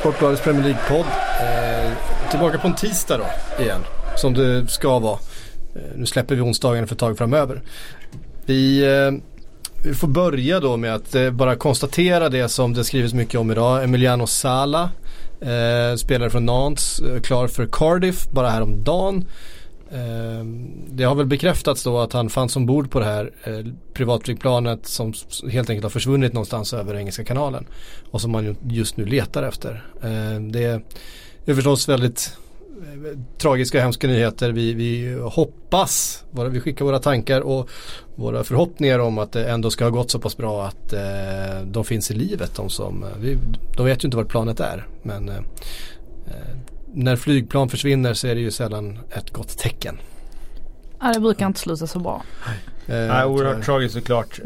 Sportbladets Premier League-podd. Tillbaka på en tisdag då igen, som det ska vara. Nu släpper vi onsdagen för ett tag framöver. Vi får börja då med att bara konstatera det som det skrivs mycket om idag. Emiliano Sala, spelare från Nantes, klar för Cardiff bara här om dagen. Det har väl bekräftats då att han fanns ombord på det här privatflygplanet som helt enkelt har försvunnit någonstans över Engelska kanalen och som man just nu letar efter. Det är förstås väldigt tragiska och hemska nyheter. Vi hoppas, vi skickar våra tankar och våra förhoppningar om att det ändå ska ha gått så pass bra att de finns i livet. De vet ju inte vart planet är, men när flygplan försvinner så är det ju sällan ett gott tecken. Ja, det brukar inte sluta så bra. Oerhört tragiskt såklart.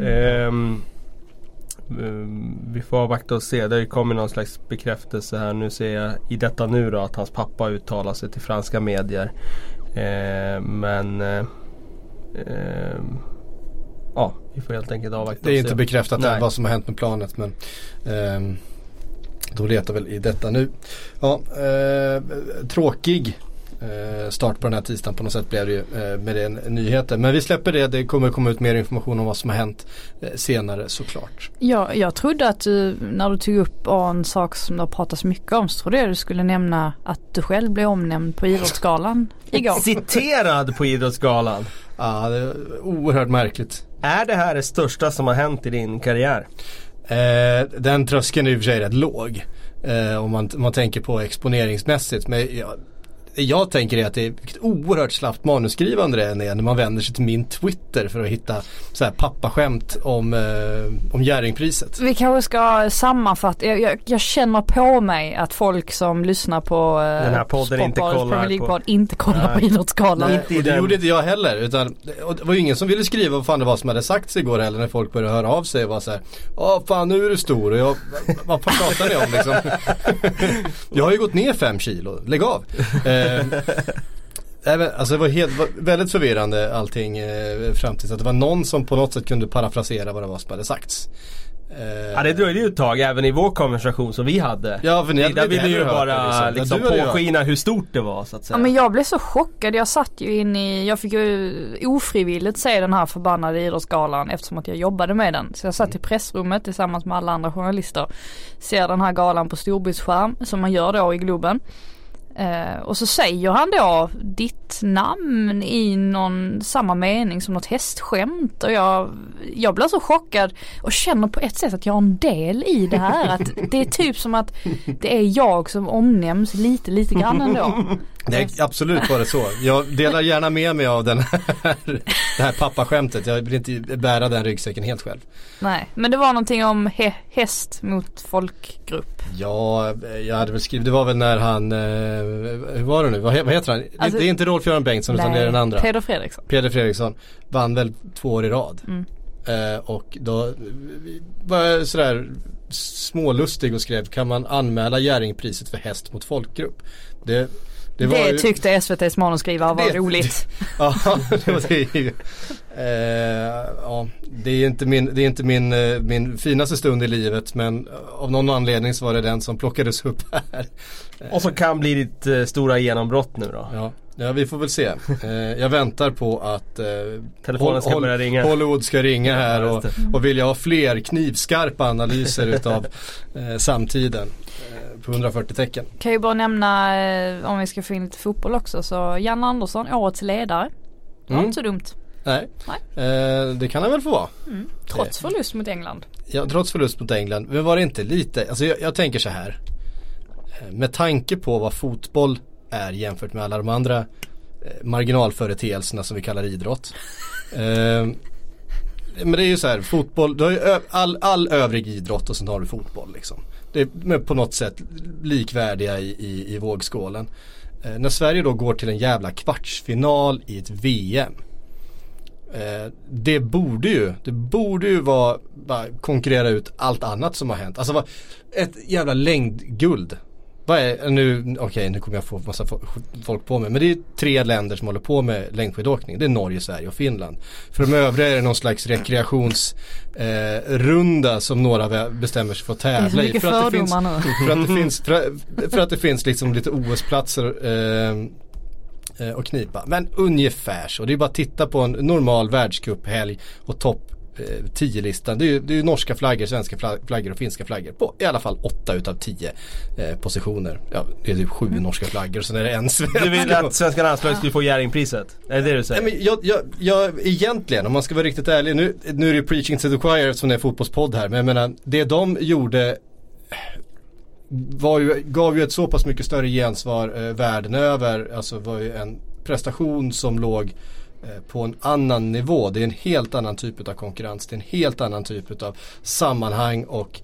Vi får avvakta och se. Det kommer någon slags bekräftelse här. Nu ser jag i detta nu då att hans pappa uttalar sig till franska medier. Vi får helt enkelt avvakta. Det är inte bekräftat vad som har hänt med planet, men då letar väl i detta nu. Tråkig start på den här tisdagen på något sätt blev det ju med den nyheten. Men vi släpper det. Det kommer komma ut mer information om vad som har hänt senare såklart. Ja, jag trodde att när du tog upp en sak som det har pratats mycket om, så trodde jag du skulle nämna att du själv blev omnämnd på Idrottsgalan igår. Citerad på Idrottsgalan. Ja, det är oerhört märkligt. Är det här det största som har hänt i din karriär? Den tröskeln är i och för sig rätt låg om man tänker på exponeringsmässigt, men jag tänker att det är ett oerhört slappt manusskrivande det är när man vänder sig till min Twitter för att hitta så här pappaskämt om Jerringpriset. Vi kanske ska sammanfatta. Jag känner på mig att folk som lyssnar på den här podden inte kollar på Idrottsgalan. Nej, och det gjorde inte jag heller, utan det var ju ingen som ville skriva vad fan det var som hade sagts igår heller, när folk började höra av sig och var så här: fan nu är du stor, och vad pratar ni om liksom? Jag har ju gått ner 5 kilo, lägg av. Alltså det var väldigt förvirrande allting fram tills att det var någon som på något sätt kunde parafrasera vad det var som hade sagts. Det dröjde ju ett tag även i vår konversation som vi hade. Ja, för där ville ju bara liksom påskina hur stort det var, så att säga. Ja, men jag blev så chockad. Jag satt ju jag fick ju ofrivilligt se den här förbannade Idrottsgalan eftersom att jag jobbade med den. Så jag satt i pressrummet tillsammans med alla andra journalister. Ser den här galan på storbildsskärm som man gör då i Globen. Och så säger han då ditt namn i samma mening som något hästskämt, och jag blir så chockad och känner på ett sätt att jag har en del i det här, att det är typ som att det är jag som omnämns lite grann ändå. Det är absolut bara så. Jag delar gärna med mig av det här pappaskämtet. Jag vill inte bära den ryggsäcken helt själv. Nej, men det var någonting om häst mot folkgrupp. Ja, jag hade väl skrivit, det var väl när han hur var det nu? Vad heter han? Alltså, det är inte Rolf-Göran Bengtsson, utan det är den andra. Peder Fredriksson vann väl 2 år i rad. Och då var jag sådär smålustig och skrev: kan man anmäla Jerringpriset för häst mot folkgrupp? Det tyckte SVT:s manusskrivare var roligt. Det är inte min finaste stund i livet, men av någon anledning så var det den som plockades upp här. Och så kan bli ditt stora genombrott nu då. Ja, vi får väl se. Jag väntar på att telefonen ska börja ringa. Hollywood ska ringa här och vill jag ha fler knivskarpa analyser utav samtiden på 140 tecken. Kan ju bara nämna, om vi ska få in lite fotboll också, så Jan Andersson, årets ledare. Det var inte så dumt. Nej. Det kan han väl få vara. Trots förlust mot England. Ja, trots förlust mot England. Men var det inte lite, alltså jag tänker så här, med tanke på vad fotboll är jämfört med alla de andra marginalföreteelserna som vi kallar idrott. Men det är ju så här, fotboll, du har ju all övrig idrott och sen har du fotboll liksom. Det är på något sätt likvärdiga i vågskålen. När Sverige då går till en jävla kvartsfinal i ett VM, det borde ju bara konkurrera ut allt annat som har hänt. Alltså ett jävla längdguld Vad är nu, okej, nu kommer jag få massa folk på mig, men det är 3 länder som håller på med längdskidåkning. Det är Norge, Sverige och Finland. För de övriga är det någon slags rekreationsrunda som några bestämmer sig för att tävla i. För att det finns liksom lite OS-platser och knipa. Men ungefär så. Det är bara att titta på en normal världscuphelg och topp 10-listan. Det är ju norska flaggor, svenska flaggor och finska flaggor på i alla fall 8 utav 10 positioner. Ja, det är typ 7 norska flaggor och sen är det en svensk. Du vill att svenska landslaget skulle få Jerringpriset? Är det du säger? Nej, men jag egentligen, om man ska vara riktigt ärlig, nu är det preaching to the choir som det är fotbollspodd här, men jag menar, det de gjorde gav ju ett så pass mycket större gensvar världen över. Alltså var ju en prestation som låg på en annan nivå. Det är en helt annan typ av konkurrens. Det är en helt annan typ av sammanhang och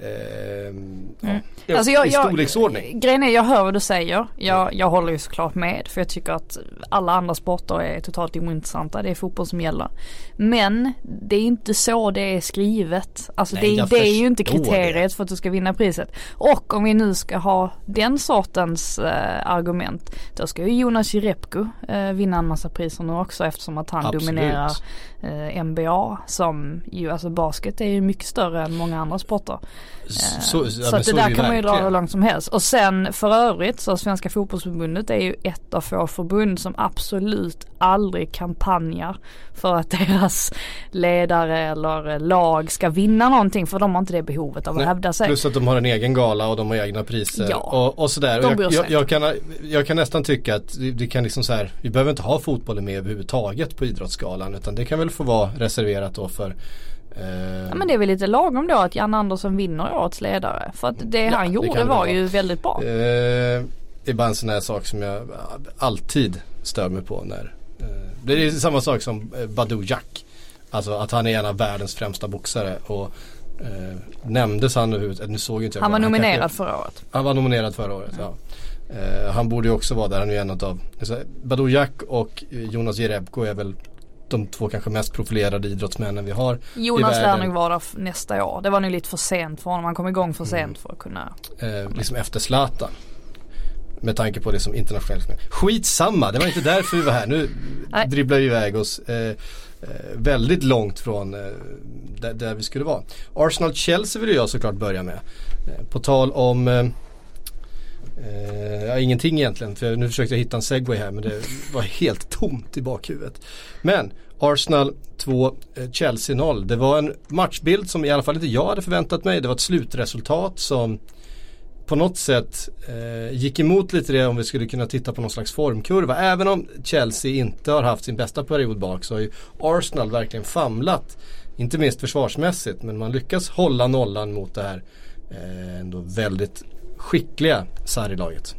alltså i storleksordning. Grejen är, jag hör vad du säger. Jag håller ju såklart med, för jag tycker att alla andra sporter är totalt ointressanta. Det är fotboll som gäller. Men det är inte så det är skrivet. Alltså det är ju inte kriteriet för att du ska vinna priset. Och om vi nu ska ha den sortens argument, då ska ju Jonas Jerebko vinna en massa priser nu också, eftersom att han dominerar NBA, som ju, alltså basket är ju mycket större än många andra sporter. Så att det där kan man ju dra hur långt som helst. Och sen för övrigt så Svenska fotbollsförbundet är ju ett av få förbund som absolut aldrig kampanjar för att deras ledare eller lag ska vinna någonting, för de har inte det behovet av att hävda sig. Plus att de har en egen gala och de har egna priser och sådär. Jag kan nästan tycka att det kan liksom så här, vi behöver inte ha fotbollen med överhuvudtaget på idrottsgalan, utan det kan väl få vara reserverat då för ja, men det är väl lite lagom då att Jan Andersson vinner årets ledare, för att det han gjorde var ju väldigt bra. Det är bara en sån här sak som jag alltid stör mig på när det är samma sak som Badou Jack, alltså att han är en av världens främsta boxare och nämndes han överhuvudtaget, nu såg inte jag. Han var nominerad förra året. Han var nominerad förra året, ja. Han borde ju också vara där, han är ju en av Badou Jack och Jonas Jerebko är väl de 2 kanske mest profilerade idrottsmännen vi har. Jonas lär nog vara där nästa år. Det var nog lite för sent för honom. Han kom igång för sent för att kunna liksom efter Zlatan. Med tanke på det som internationellt. Skitsamma, det var inte därför vi var här. Nu dribblar vi iväg oss väldigt långt från där vi skulle vara. Arsenal-Chelsea vill jag såklart börja med. På tal om ingenting egentligen, för nu försökte jag hitta en segway här, men det var helt tomt i bakhuvudet. Men Arsenal 2, Chelsea 0. Det var en matchbild som i alla fall inte jag hade förväntat mig. Det var ett slutresultat som på något sätt gick emot lite det, om vi skulle kunna titta på någon slags formkurva. Även om Chelsea inte har haft sin bästa period bak, så har ju Arsenal verkligen famlat, inte minst försvarsmässigt, men man lyckas hålla nollan mot det här ändå väldigt skickliga Sarri-laget.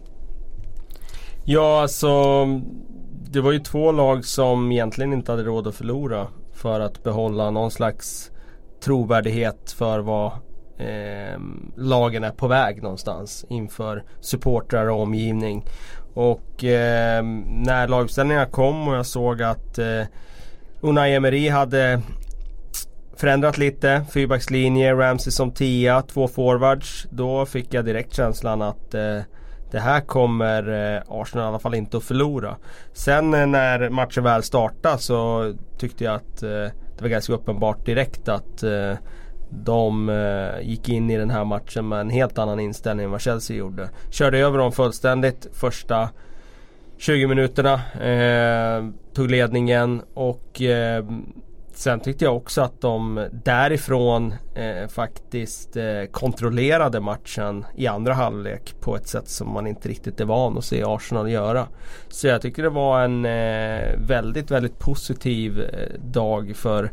Ja, alltså det var ju 2 lag som egentligen inte hade råd att förlora för att behålla någon slags trovärdighet för vad lagen är på väg någonstans inför supportrar och omgivning. Och när laguppställningarna kom och jag såg att Unai Emery hade förändrat lite, 4-backslinje, Ramsey som 10, 2 forwards, då fick jag direkt känslan att det här kommer Arsenal i alla fall inte att förlora. Sen när matchen väl startade så tyckte jag att det var ganska uppenbart direkt att de gick in i den här matchen med en helt annan inställning än vad Chelsea gjorde. Körde över dem fullständigt första 20 minuterna, tog ledningen och sen tyckte jag också att de därifrån faktiskt kontrollerade matchen i andra halvlek på ett sätt som man inte riktigt är van att se Arsenal göra. Så jag tycker det var en väldigt, väldigt positiv dag för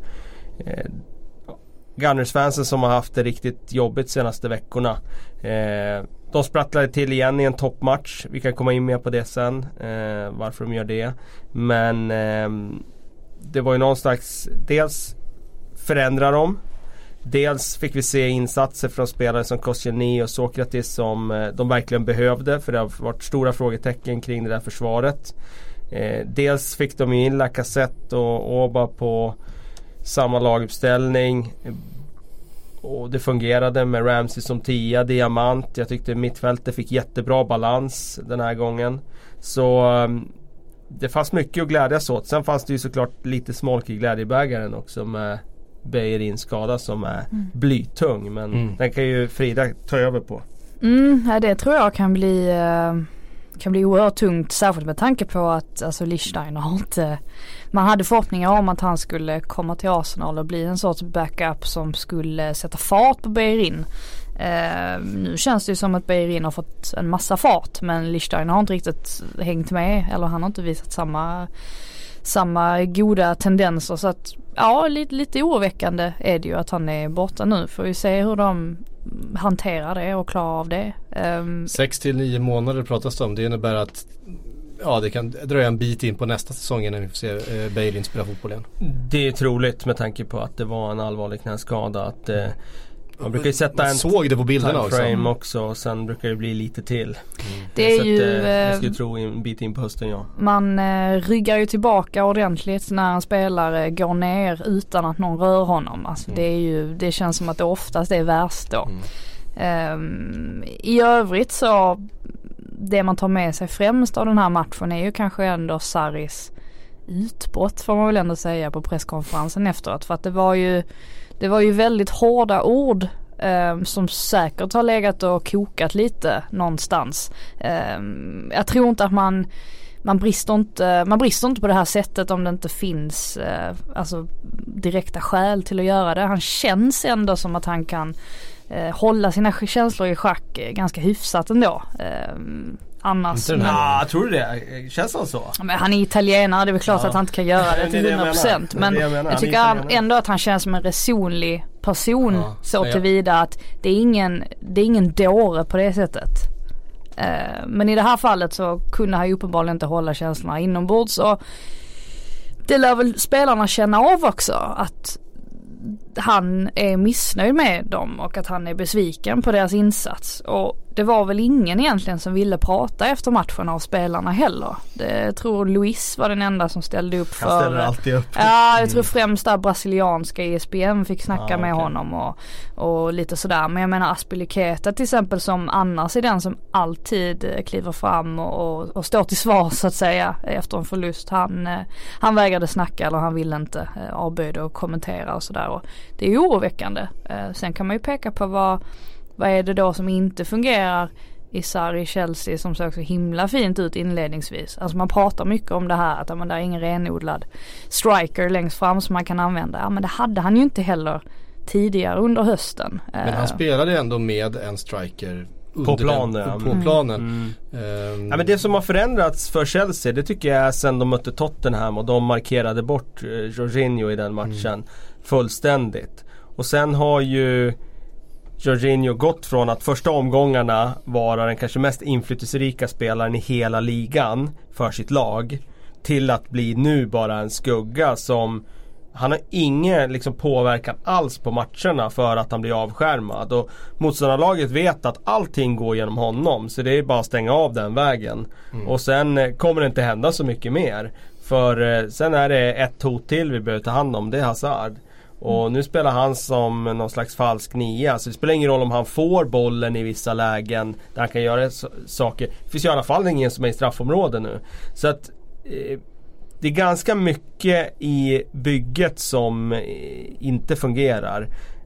Gunners-fansen som har haft det riktigt jobbigt senaste veckorna. De sprattlade till igen i en toppmatch. Vi kan komma in mer på det sen, varför de gör det. Men det var ju någon slags, dels förändrar de, dels fick vi se insatser från spelare som Koscielny och Sokratis som de verkligen behövde, för det har varit stora frågetecken kring det där försvaret. Dels fick de in Lacazette och Oba på samma laguppställning. Och det fungerade med Ramsey som 10, diamant. Jag tyckte mittfältet fick jättebra balans den här gången. Så det fanns mycket att glädjas åt. Sen fanns det ju såklart lite smolk i glädjebägaren också med Beirins skada som är blytung. Men den kan ju Frida ta över på. Det tror jag kan bli oerhört tungt, särskilt med tanke på att alltså, Lichtsteiner har inte... Man hade förhoppningar om att han skulle komma till Arsenal och bli en sorts backup som skulle sätta fart på Beirin. Nu känns det ju som att Beirin har fått en massa fart, men Lichtsteiner har inte riktigt hängt med, eller han har inte visat samma goda tendenser, så att ja, lite oroväckande är det ju att han är borta nu. Får vi se hur de hanterar det och klarar av det. 6 till 9 månader pratas det om. Det innebär att det kan dröja en bit in på nästa säsong innan vi får se Beirin spela fotboll igen. Det är troligt med tanke på att det var en allvarlig knäskada, att man brukar ju sätta en såg det på bilderna frame också, och sen brukar det bli lite till. Det är så ju jag skulle tro en bit in på hösten, ja. Man ryggar ju tillbaka ordentligt när en spelare går ner utan att någon rör honom. Alltså det känns som att det oftast är värst då. I övrigt så det man tar med sig främst av den här matchen är ju kanske ändå Sarris utbrott, får man väl ändå säga, på presskonferensen efteråt, för att det var ju väldigt hårda ord som säkert har legat och kokat lite någonstans. Jag tror inte att man brister inte på det här sättet om det inte finns alltså direkta skäl till att göra det. Han känns ändå som att han kan hålla sina känslor i schack ganska hyfsat ändå. Annars... tror du det? Känns han så? Men han är italienare, det är väl klart att han inte kan göra det till 100%. Men jag tycker ändå att han känns som en resonlig person, så tillvida att det är ingen dåre på det sättet. Men i det här fallet så kunde han ju uppenbarligen inte hålla känslorna inombords, och det lär väl spelarna känna av också, att han är missnöjd med dem och att han är besviken på deras insats. Och det var väl ingen egentligen som ville prata efter matchen av spelarna heller. Jag tror Luis var den enda som ställde upp för... Han ställer alltid upp. Ja, jag tror främst där brasilianska ESPN fick snacka med honom och lite sådär. Men jag menar Azpilicueta till exempel, som annars är den som alltid kliver fram och står till svar så att säga efter en förlust. Han vägrade snacka, eller han ville inte, avböjde och kommentera och sådär. Och det är ju oroväckande. Sen kan man ju peka på vad är det då som inte fungerar i Sarri Chelsea, som såg så himla fint ut inledningsvis. Alltså man pratar mycket om det här att det är ingen renodlad striker längst fram som man kan använda. Ja, men det hade han ju inte heller tidigare under hösten. Men han spelade ändå med en striker på planen. Ja, men det som har förändrats för Chelsea, det tycker jag är sen de mötte Tottenham och de markerade bort Jorginho i den matchen fullständigt. Och sen har ju Jorginho gått från att första omgångarna vara den kanske mest inflytelserika spelaren i hela ligan för sitt lag, till att bli nu bara en skugga som... Han har ingen liksom påverkan alls på matcherna för att han blir avskärmad, och motståndarlaget vet att allting går genom honom, så det är bara att stänga av den vägen. Och sen kommer det inte hända så mycket mer, för sen är det ett hot till vi behöver ta hand om, det är Hazard. Och nu spelar han som någon slags falsk nia, så det spelar ingen roll om han får bollen i vissa lägen där han kan göra saker. Det finns i alla fall ingen som är i straffområdet nu. Så att det är ganska mycket i bygget som inte fungerar.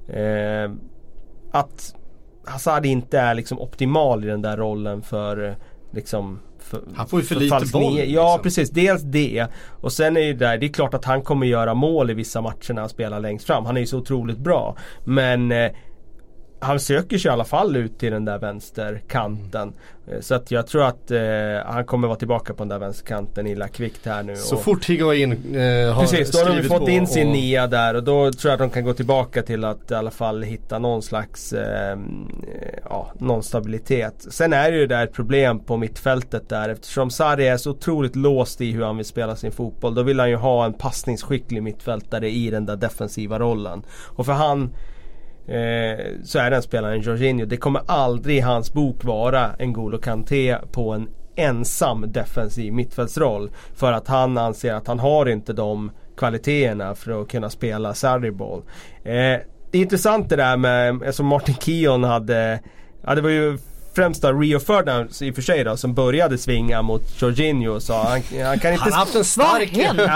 Att Hazard inte är liksom optimal i den där rollen för liksom... Han får ju för lite boll. Ja, precis. Dels det. Och sen är det är klart att han kommer göra mål i vissa matcher när han spelar längst fram. Han är ju så otroligt bra. Men han söker sig i alla fall ut till den där vänsterkanten. Så att jag tror att han kommer vara tillbaka på den där vänsterkanten illa kvickt här nu. Så fort Higuain har precis, då har de fått in sin och... nia där, och då tror jag att de kan gå tillbaka till att i alla fall hitta någon slags någon stabilitet. Sen är det ju där ett problem på mittfältet där, eftersom Sarri är så otroligt låst i hur han vill spela sin fotboll. Då vill han ju ha en passningsskicklig mittfältare i den där defensiva rollen. Och för han så är den spelaren Jorginho. Det kommer aldrig i hans bok vara en N'Golo Kanté på en ensam defensiv mittfältsroll, för att han anser att han har inte de kvaliteterna för att kunna spela Sarri-boll. det är intressant det där med, alltså Martin Keown hade, det var ju främst då Rio Ferdinand i och för sig då, som började svinga mot Jorginho, så han kan inte... Han har haft en stark...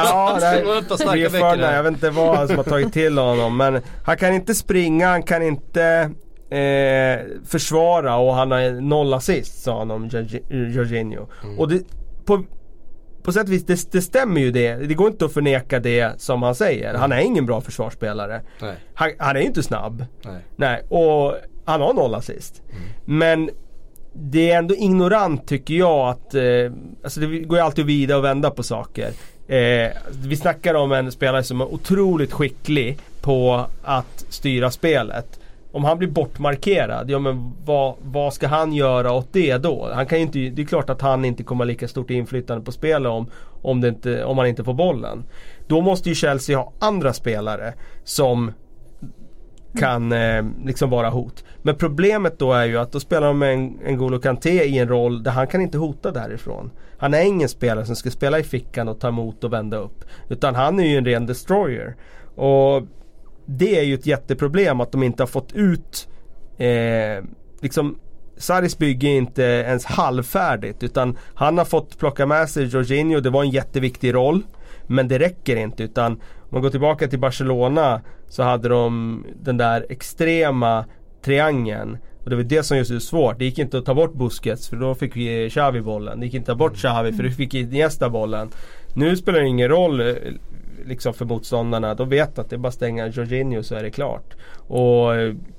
Rio Ferdinand, jag vet inte vad som har tagit till honom, men han kan inte springa, han kan inte försvara, och han har 0 assist, sa han om Jorginho. Och det, på sätt och vis, det stämmer ju det. Det går inte att förneka det som han säger. Han är ingen bra försvarsspelare. Han är inte snabb. Nej. Och han har 0 assist. Men det är ändå ignorant, tycker jag, att alltså det går ju alltid att vrida och vända på saker. Vi snackar om en spelare som är otroligt skicklig på att styra spelet. Om han blir bortmarkerad, ja, men vad ska han göra åt det då? Han kan ju inte, det är klart att han inte kommer lika stort inflytande på spelet om han inte får bollen. Då måste ju Chelsea ha andra spelare som kan liksom vara hot. Men problemet då är ju att då spelar de med en N'Golo Kanté i en roll där han kan inte hota därifrån. Han är ingen spelare som ska spela i fickan och ta emot och vända upp, utan han är ju en ren destroyer. Och det är ju ett jätteproblem att de inte har fått ut liksom, Sarris bygge är inte ens halvfärdigt, utan han har fått plocka med sig Jorginho. Det var en jätteviktig roll, men det räcker inte, utan om man går tillbaka till Barcelona så hade de den där extrema triangeln, och det var det som just är svårt. Det gick inte att ta bort Busquets, för då fick vi Xavi bollen. Det gick inte att ta bort Xavi, för då fick Iniesta bollen. Nu spelar det ingen roll liksom för motståndarna. De vet att det är bara stänga Jorginho så är det klart. Och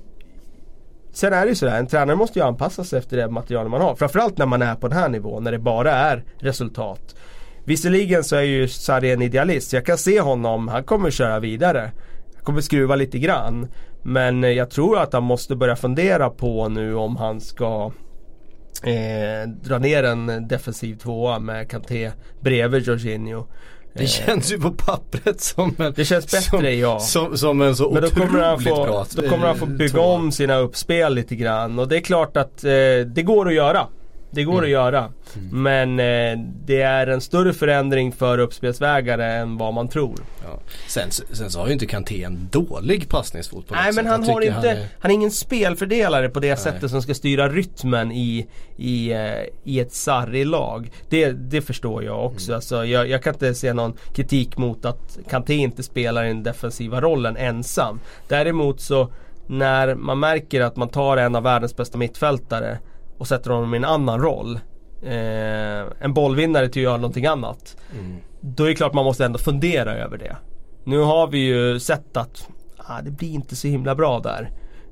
sen är det ju sådär, en tränare måste ju anpassa sig efter det material man har. Framförallt när man är på den här nivån, när det bara är resultat. Visserligen så är ju Sarri en idealist. Jag kan se honom, han kommer köra vidare. Han kommer skruva lite grann. Men jag tror att han måste börja fundera på nu om han ska dra ner en defensiv tvåa med Kanté bredvid Jorginho. Det känns ju på pappret som en... Det känns bättre, som en så otroligt bra. Då kommer han få bygga om sina uppspel lite grann. Och det är klart att det går att göra. Det går att göra. Men det är en större förändring för uppspelsvägare än vad man tror. Ja. Sen så har ju inte Kanté en dålig passningsfotboll. Nej, men han är ingen spelfördelare på det sättet som ska styra rytmen i ett Sarri-lag. Det förstår jag också. Alltså, jag kan inte se någon kritik mot att Kanté inte spelar i den defensiva rollen ensam. Däremot så när man märker att man tar en av världens bästa mittfältare och sätter honom i en annan roll, en bollvinnare till att göra någonting annat, då är det klart man måste ändå fundera över det. Nu har vi ju sett att det blir inte så himla bra där.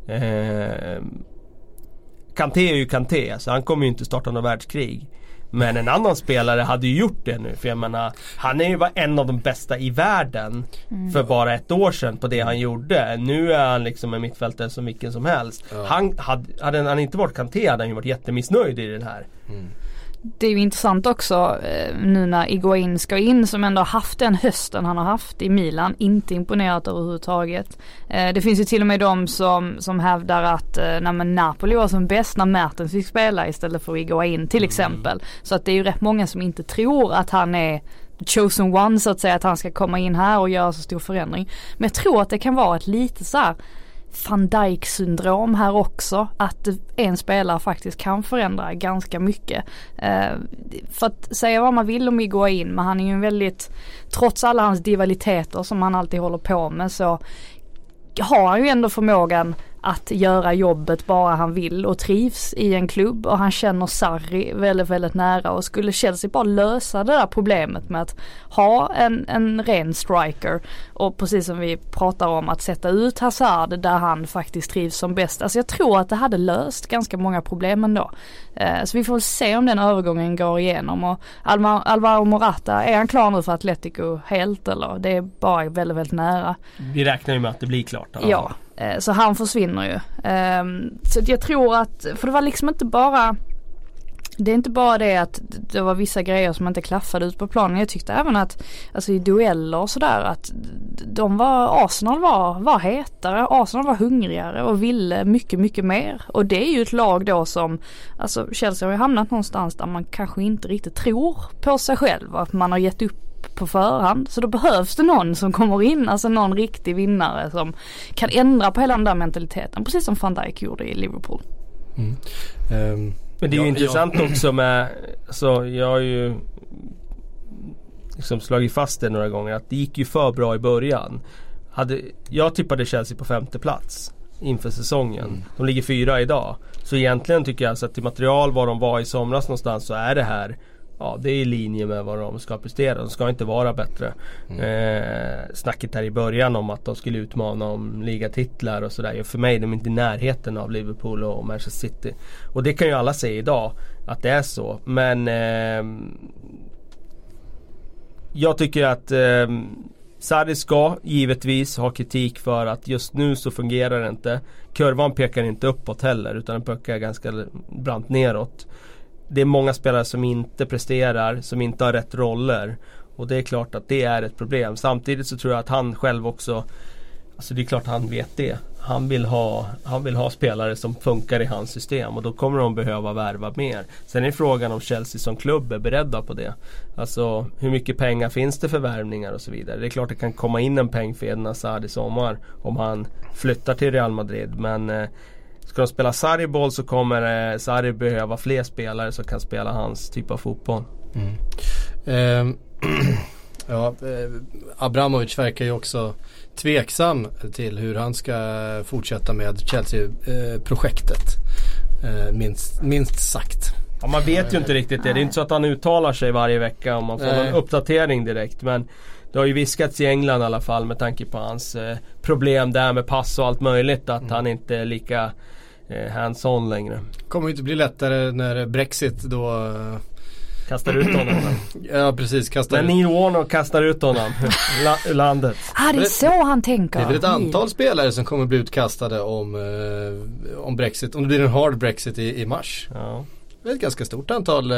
Kanté är ju Kanté, så han kommer ju inte starta något världskrig. Men en annan spelare hade ju gjort det nu. För jag menar, han är ju en av de bästa i världen för bara ett år sedan på det han gjorde. Nu är han liksom en mittfältare som vilken som helst. Hade han inte varit Kanté hade han ju varit jättemissnöjd i den här. Det är ju intressant också nu när Higuaín ska in, som ändå har haft den hösten han har haft i Milan, inte imponerat överhuvudtaget. Det finns ju till och med de som hävdar att Napoli var som bäst när Mertens fick spela istället för Higuaín till exempel. Så att det är ju rätt många som inte tror att han är chosen one, så att säga, att han ska komma in här och göra så stor förändring. Men jag tror att det kan vara ett lite så här Van Dijk-syndrom här också, att en spelare faktiskt kan förändra ganska mycket. För att säga vad man vill om Higuaín, men han är ju en väldigt, trots alla hans divaliteter som han alltid håller på med, så har han ju ändå förmågan att göra jobbet bara han vill och trivs i en klubb, och han känner Sarri väldigt, väldigt nära, och skulle Chelsea bara lösa det där problemet med att ha en ren striker, och precis som vi pratar om att sätta ut Hazard där han faktiskt trivs som bäst. Alltså jag tror att det hade löst ganska många problem ändå. Så vi får väl se om den övergången går igenom, och Alvaro Morata, är han klar nu för Atletico helt, eller det är bara väldigt, väldigt nära? Vi räknar ju med att det blir klart. Ja. Så han försvinner ju. Så jag tror att, för det var liksom inte bara, det är inte bara det att det var vissa grejer som inte klaffade ut på planen. Jag tyckte även att, alltså i dueller och sådär, att Arsenal var hetare, Arsenal var hungrigare och ville mycket, mycket mer. Och det är ju ett lag då som, alltså Chelsea har ju hamnat någonstans där man kanske inte riktigt tror på sig själv, att man har gett upp upp på förhand. Så då behövs det någon som kommer in, alltså någon riktig vinnare som kan ändra på hela den där mentaliteten. Precis som Van Dijk gjorde i Liverpool. Men det är ju intressant också med, så jag har ju liksom slagit fast det några gånger, att det gick ju för bra i början. Jag tippade Chelsea på 5:e plats inför säsongen. De ligger 4 idag. Så egentligen tycker jag att till material var de var i somras någonstans, så är det här, ja, det är i linje med vad de ska prestera. De ska inte vara bättre. Snacket här i början om att de skulle utmana om ligatitlar och sådär, för mig är de inte i närheten av Liverpool och Manchester City. Och det kan ju alla säga idag att det är så. Men jag tycker att Sarri ska givetvis ha kritik för att just nu så fungerar det inte. Kurvan pekar inte uppåt heller, utan den pekar ganska brant neråt. Det är många spelare som inte presterar, som inte har rätt roller, och det är klart att det är ett problem. Samtidigt så tror jag att han själv också, alltså det är klart han vet det. Han vill ha spelare som funkar i hans system, och då kommer de behöva värva mer. Sen är frågan om Chelsea som klubb är beredda på det. Alltså hur mycket pengar finns det för värvningar och så vidare. Det är klart det kan komma in en peng för Eden Hazard i sommar om han flyttar till Real Madrid, men ska de spela Sarri-boll så kommer Sarri behöva fler spelare som kan spela hans typ av fotboll. Abramovic verkar ju också tveksam till hur han ska fortsätta med Chelsea-projektet. Minst sagt. Ja, man vet ju inte riktigt det. Det är inte så att han uttalar sig varje vecka om man får en uppdatering direkt. Men det har ju viskats i England i alla fall, med tanke på hans problem där med pass och allt möjligt, att han inte är lika hands-on längre. Kommer ju inte bli lättare när Brexit då kastar ut honom. Ja, precis. När Neil Warner kastar ut honom ur landet. Det är så han tänker. Det är väl ett antal spelare som kommer bli utkastade om Brexit. Om det blir en hard Brexit i mars. Ja. Det är ett ganska stort antal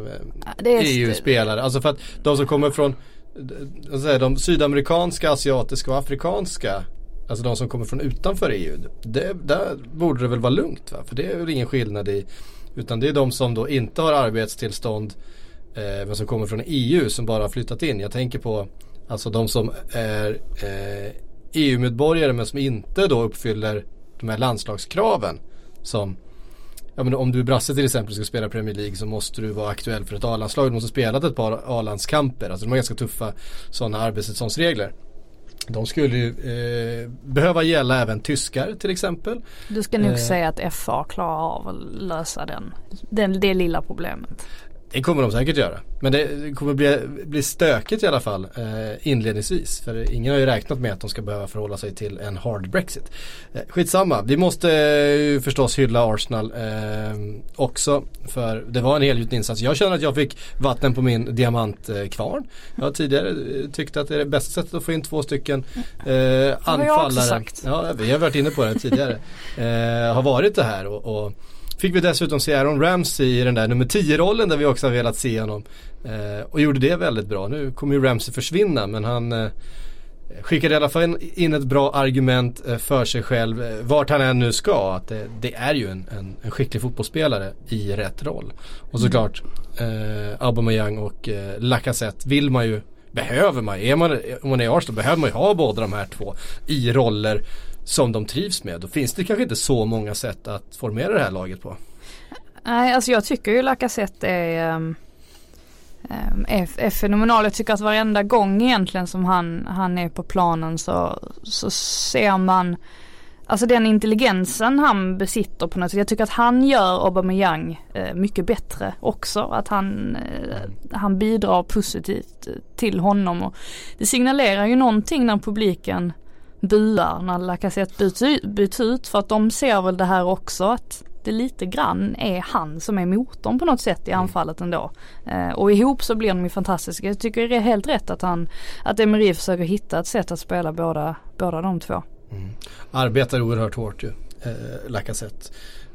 EU-spelare. Alltså för att de som kommer från de sydamerikanska, asiatiska och afrikanska, alltså de som kommer från utanför EU, där borde det väl vara lugnt, va? För det är väl ingen skillnad i, utan det är de som då inte har arbetstillstånd men som kommer från EU som bara har flyttat in. Jag tänker på alltså de som är EU-medborgare men som inte då uppfyller de här landslagskraven, som men om du är brasse till exempel ska spela Premier League, så måste du vara aktuell för ett A-landslag. Du måste spela ett par A-landskamper. Alltså de har ganska tuffa sådana arbetstillståndsregler. De skulle ju behöva gälla även tyskar till exempel. Du ska nog säga att FA klarar av att lösa det lilla problemet. Det kommer de säkert göra. Men det kommer bli stökigt i alla fall inledningsvis. För ingen har ju räknat med att de ska behöva förhålla sig till en hard Brexit. Skitsamma. Vi måste förstås hylla Arsenal också. För det var en helgjuten insats. Jag känner att jag fick vatten på min diamantkvarn. Jag har tidigare tyckt att det är det bästa sättet att få in 2 stycken anfallare. Ja, vi har varit inne på det tidigare. Har varit det här och fick vi dessutom se Aaron Ramsey i den där nummer 10-rollen där vi också har velat se honom. Och gjorde det väldigt bra. Nu kommer ju Ramsey försvinna, men han skickade i alla fall in ett bra argument för sig själv vart han än nu ska. Att det är ju en skicklig fotbollsspelare i rätt roll. Och såklart Aubameyang och Lacazette behöver man. Om man är Arsenal behöver man ju ha båda de här två i roller som de trivs med. Då finns det kanske inte så många sätt att formera det här laget på. Nej, alltså jag tycker ju Lacazette är fenomenal. Jag tycker att varenda gång egentligen som han är på planen så ser man alltså den intelligensen han besitter på något sätt. Jag tycker att han gör Aubameyang mycket bättre också. Att han bidrar positivt till honom. Och det signalerar ju någonting när publiken buar när Lacazette byts ut, för att de ser väl det här också, att det lite grann är han som är motorn på något sätt i anfallet ändå. Och ihop så blir de ju fantastiska. Jag tycker det är helt rätt att Emery försöker hitta ett sätt att spela båda de två. Arbetar oerhört hårt ju, Lacazette.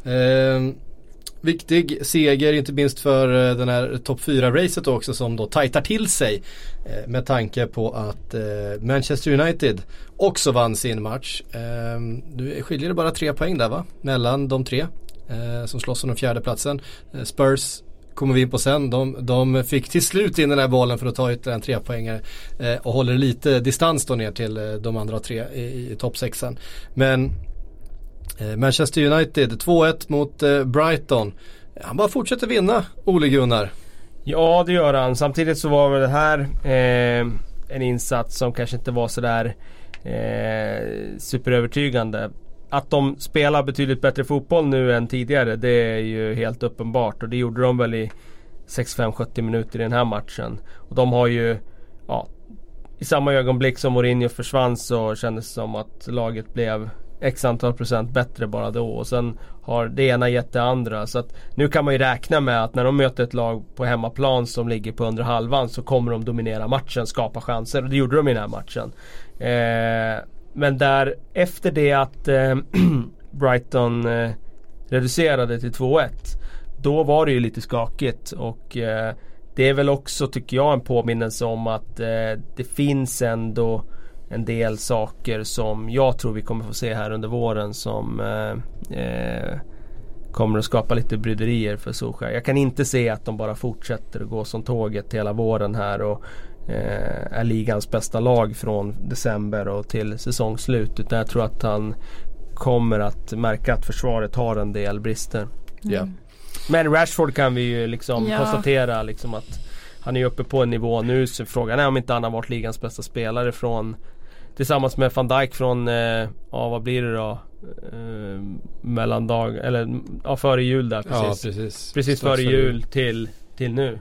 Viktig seger, inte minst för den här topp 4-racet också, som då tajtar till sig med tanke på att Manchester United också vann sin match. Nu skiljer det bara 3 poäng där, va? Mellan de 3 som slåss om den 4:e platsen. Spurs kommer vi in på sen. De fick till slut in den här bollen för att ta ut en 3-poängare och håller lite distans då ner till de andra 3 i topp 6. Men Manchester United 2-1 mot Brighton. Han bara fortsätter vinna, Ole Gunnar. Ja, det gör han. Samtidigt så var det här en insats som kanske inte var så där superövertygande. Att de spelar betydligt bättre fotboll nu än tidigare, det är ju helt uppenbart. Och det gjorde de väl i 65-70 minuter i den här matchen. Och de har ju, i samma ögonblick som Mourinho försvann så kändes det som att laget blev x antal procent bättre bara då. Och sen har det ena gett det andra. Så att nu kan man ju räkna med att när de möter ett lag på hemmaplan som ligger på under halvan så kommer de dominera matchen, skapa chanser. Och det gjorde de i den här matchen. Men där efter det att Brighton reducerade till 2-1, då var det ju lite skakigt. Och det är väl också, tycker jag, en påminnelse om att det finns ändå en del saker som jag tror vi kommer få se här under våren som kommer att skapa lite bryderier för Solskjaer. Jag kan inte se att de bara fortsätter att gå som tåget hela våren här och är ligans bästa lag från december och till säsongsslut, utan jag tror att han kommer att märka att försvaret har en del brister. Yeah. Men Rashford kan vi ju liksom konstatera liksom att han är uppe på en nivå nu, så frågan är om inte han har varit ligans bästa spelare från, tillsammans med Van Dijk från vad blir det då, mellandag eller före jul där precis före jul till nu.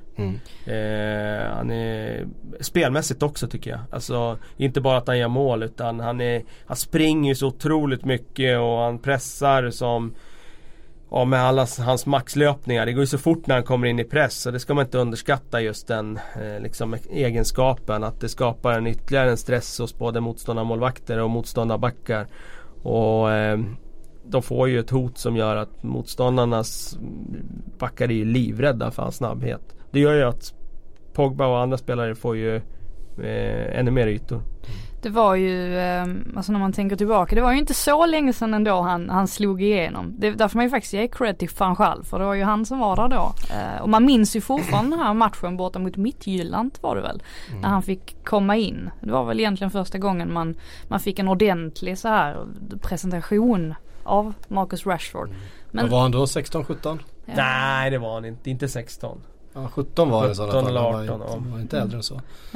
Han är spelmässigt också, tycker jag. Alltså inte bara att han gör mål, utan han springer så otroligt mycket och han pressar som med alla hans maxlöpningar. Det går ju så fort när han kommer in i press, och det ska man inte underskatta, just den liksom egenskapen att det skapar ytterligare en stress hos både motståndarmålvakter och motståndarbackar. Och de får ju ett hot som gör att motståndarnas backar är ju livrädda för hans snabbhet. Det gör ju att Pogba och andra spelare får ju ännu mer ytor. Det var ju, alltså när man tänker tillbaka, det var ju inte så länge sedan ändå han slog igenom. Därför man ju faktiskt ge cred till Van Gaal, för det var ju han som var där då. Och man minns ju fortfarande den här matchen borta mot Midtjylland, var det väl, när han fick komma in. Det var väl egentligen första gången man fick en ordentlig så här presentation av Marcus Rashford. Men var han då 16-17? Ja. Nej, det var han inte 16. Ja, 17 var det, 17 eller 18. Var inte äldre än så.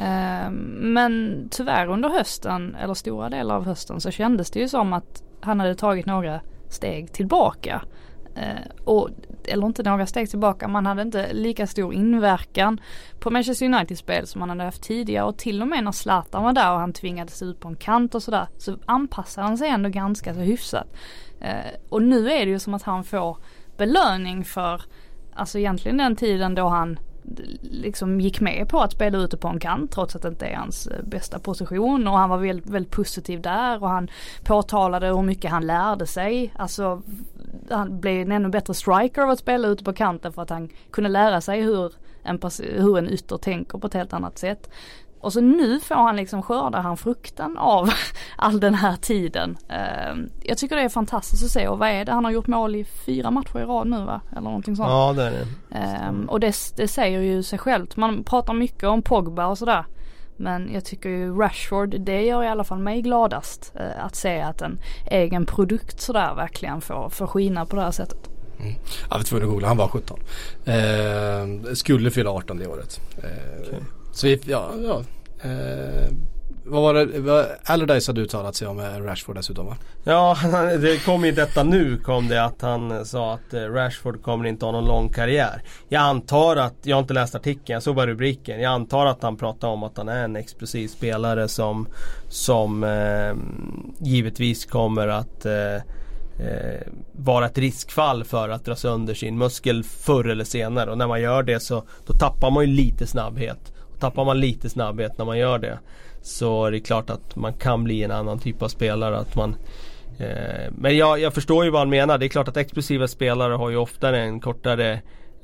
Men tyvärr under hösten, eller stora delar av hösten, så kändes det ju som att han hade tagit några steg tillbaka. Eller inte några steg tillbaka, man hade inte lika stor inverkan på Manchester United-spel som man hade haft tidigare. Och till och med när Zlatan var där och han tvingades ut på en kant och sådär, så anpassade han sig ändå ganska så hyfsat. Och nu är det ju som att han får belöning för, alltså egentligen den tiden då han liksom gick med på att spela ute på en kant, trots att det inte är hans bästa position, och han var väldigt, väldigt positiv där, och han påtalade hur mycket han lärde sig. Alltså han blev en ännu bättre striker av att spela ute på kanten, för att han kunde lära sig hur en ytter tänker på ett helt annat sätt. Och så nu får han liksom skörda han frukten av all den här tiden. Jag tycker det är fantastiskt att se. Och vad är det? Han har gjort mål i 4 matcher i rad nu, va? Eller någonting sånt. Ja, det är det. Och det säger ju sig självt. Man pratar mycket om Pogba och sådär. Men jag tycker ju Rashford, det gör i alla fall mig gladast. Att se att en egen produkt sådär verkligen får skina på det här sättet. Jag vet inte, googla, han var 17. Skulle fylla 18 det året. Okay. Så vad var det? Allardyce hade uttalat sig om Rashford dessutom, va? Ja, det kom i detta nu kom det att han sa att Rashford kommer inte ha någon lång karriär. Jag antar att, jag har inte läst artikeln, jag såg bara rubriken. Jag antar att han pratar om att han är en explosiv spelare som givetvis kommer att vara ett riskfall för att dra sönder sin muskel förr eller senare. Och när man gör det så då tappar man ju lite snabbhet. Tappar man lite snabbhet när man gör det, så är det klart att man kan bli en annan typ av spelare. Att man, men jag förstår ju vad han menar. Det är klart att explosiva spelare har ju oftare en kortare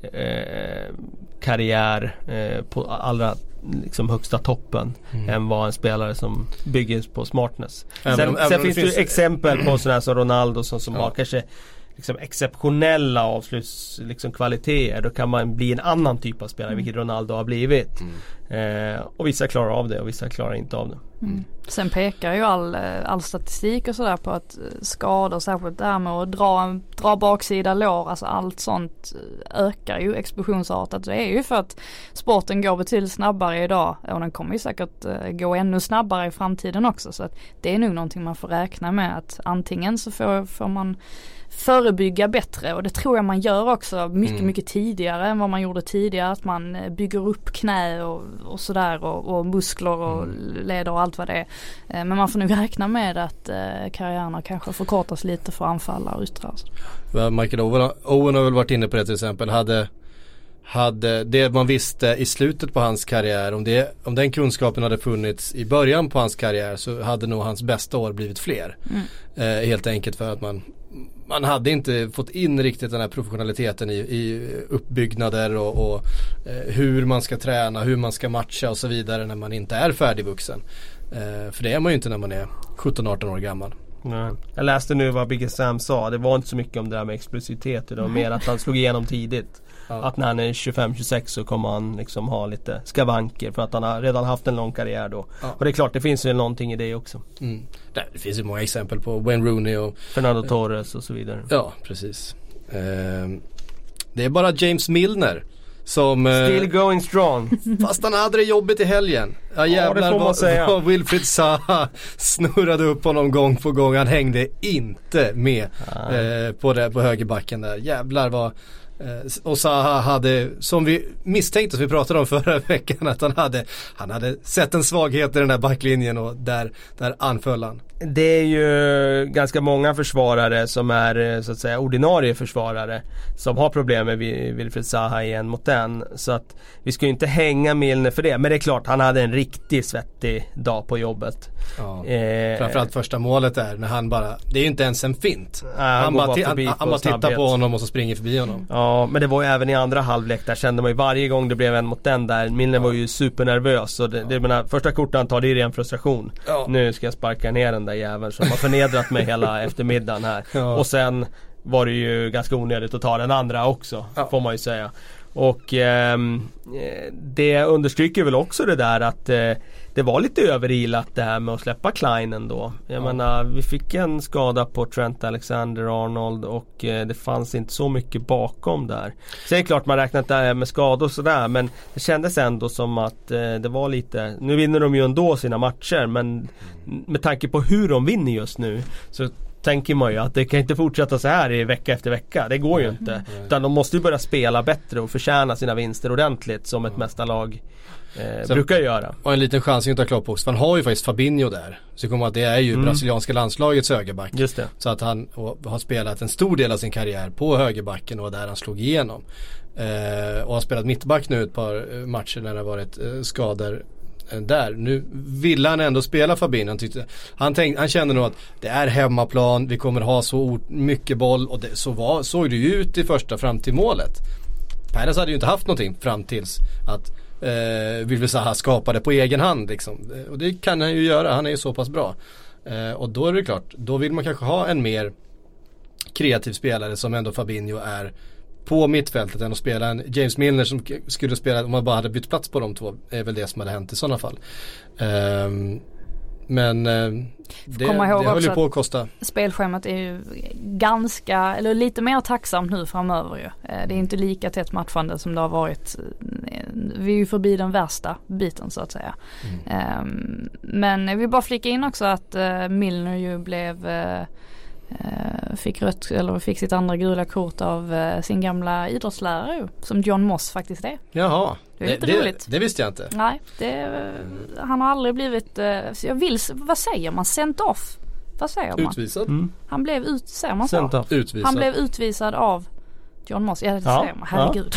karriär på allra liksom högsta toppen än vad en spelare som bygger på smartness. Sen finns det ju exempel på sådana som Ronaldo som har kanske liksom exceptionella avslutskvaliteter, då kan man bli en annan typ av spelare, vilket Ronaldo har blivit. Och vissa klarar av det och vissa klarar inte av det. Sen pekar ju all statistik och sådär på att skador, särskilt det här med att dra baksida lår, alltså allt sånt ökar ju explosionsartat. Det är ju för att sporten går betydligt snabbare idag, och den kommer ju säkert gå ännu snabbare i framtiden också, så att det är nog någonting man får räkna med, att antingen så får man förebygga bättre, och det tror jag man gör också mycket tidigare än vad man gjorde tidigare, att man bygger upp knä och sådär och muskler och leder och allt vad det är. Men man får nog räkna med att karriärerna kanske förkortas lite för anfallare och yttrar. Michael Owen har väl varit inne på det till exempel, hade det man visste i slutet på hans karriär, om den kunskapen hade funnits i början på hans karriär, så hade nog hans bästa år blivit fler. Helt enkelt för att man hade inte fått in riktigt den här professionaliteten i uppbyggnader och hur man ska träna, hur man ska matcha och så vidare när man inte är färdigvuxen. För det är man ju inte när man är 17-18 år gammal. Nej. Jag läste nu vad Biggie Sam sa. Det var inte så mycket om det där med explosivitet, det var mer att han slog igenom tidigt. Ja. Att när han är 25-26 så kommer han liksom ha lite skavanker, för att han har redan haft en lång karriär då. Ja. Och det är klart, det finns ju någonting i det också. Det finns ju många exempel på Wayne Rooney och Fernando Torres och så vidare. Ja, precis. Det är bara James Milner som still going strong. Fast han hade det jobbet i helgen. Ja, jävlar, det får man säga. Vad Wilfried Zaha snurrade upp honom gång på gång. Han hängde inte med på högerbacken där. Jävlar vad och Zaha hade, som vi misstänkte, som vi pratade om förra veckan, att han hade sett en svaghet i den där backlinjen, och där anföll han. Det är ju ganska många försvarare som är så att säga ordinarie försvarare som har problem med Wilfried Zaha i en mot en, så att vi ska ju inte hänga Milner för det, men det är klart, han hade en riktigt svettig dag på jobbet. Ja. Framförallt första målet där, när han bara, det är ju inte ens en fint. Han bara tittar på honom och så springer förbi honom. Ja, men det var ju även i andra halvlek, där kände man ju varje gång det blev en mot den där, Milner var ju supernervös, och det menar, första kortet han tar, det är ren frustration. Nu ska jag sparka ner den där jäveln som har förnedrat mig hela eftermiddagen här. Och sen var det ju ganska onödigt att ta den andra också, får man ju säga. Och det understryker väl också det där att det var lite överilat det här med att släppa Klein ändå. Jag menar, vi fick en skada på Trent Alexander-Arnold, och det fanns inte så mycket bakom där. Så det är klart man räknat det här med skador och sådär, men det kändes ändå som att det var lite, nu vinner de ju ändå sina matcher, men med tanke på hur de vinner just nu, så tänker man ju att det kan inte fortsätta så här i vecka efter vecka. Det går ju inte. Utan de måste ju börja spela bättre och förtjäna sina vinster ordentligt, som ett mästarlag brukar göra. Och en liten chans att inte ha klart på, för han har ju faktiskt Fabinho där. Så kommer att det är ju brasilianska landslagets högerback. Just det. Så att han har spelat en stor del av sin karriär på högerbacken, och där han slog igenom. Och har spelat mittback nu ett par matcher när det har varit skador där. Nu vill han ändå spela Fabinho. Han kände nog att det är hemmaplan, vi kommer ha så mycket boll, och såg det ju ut i första fram till målet. Perez hade ju inte haft någonting fram tills att Wilfried Zaha skapade på egen hand liksom. Och det kan han ju göra, han är ju så pass bra. Och då är det klart, då vill man kanske ha en mer kreativ spelare, som ändå Fabinho är på mittfältet, än att spela en James Milner som skulle spela, om man bara hade bytt plats på de två, är väl det som hade hänt i sådana fall. Men det håller ju på att kosta. Spelschemat är ju ganska, eller lite mer tacksamt nu framöver ju. Det är inte lika tätt matchande som det har varit. Vi är ju förbi den värsta biten så att säga. Men jag vill bara flika in också att Milner ju blev fick sitt andra gula kort av sin gamla idrottslärare, som John Moss faktiskt är. Jaha, det är lite roligt. Det visste jag inte. Nej, han har aldrig blivit vad säger man? Sent off? Vad säger man? Utvisad? Han blev säger man så? Utvisad. Han blev utvisad av John Moss. Ja, det säger man. Herregud.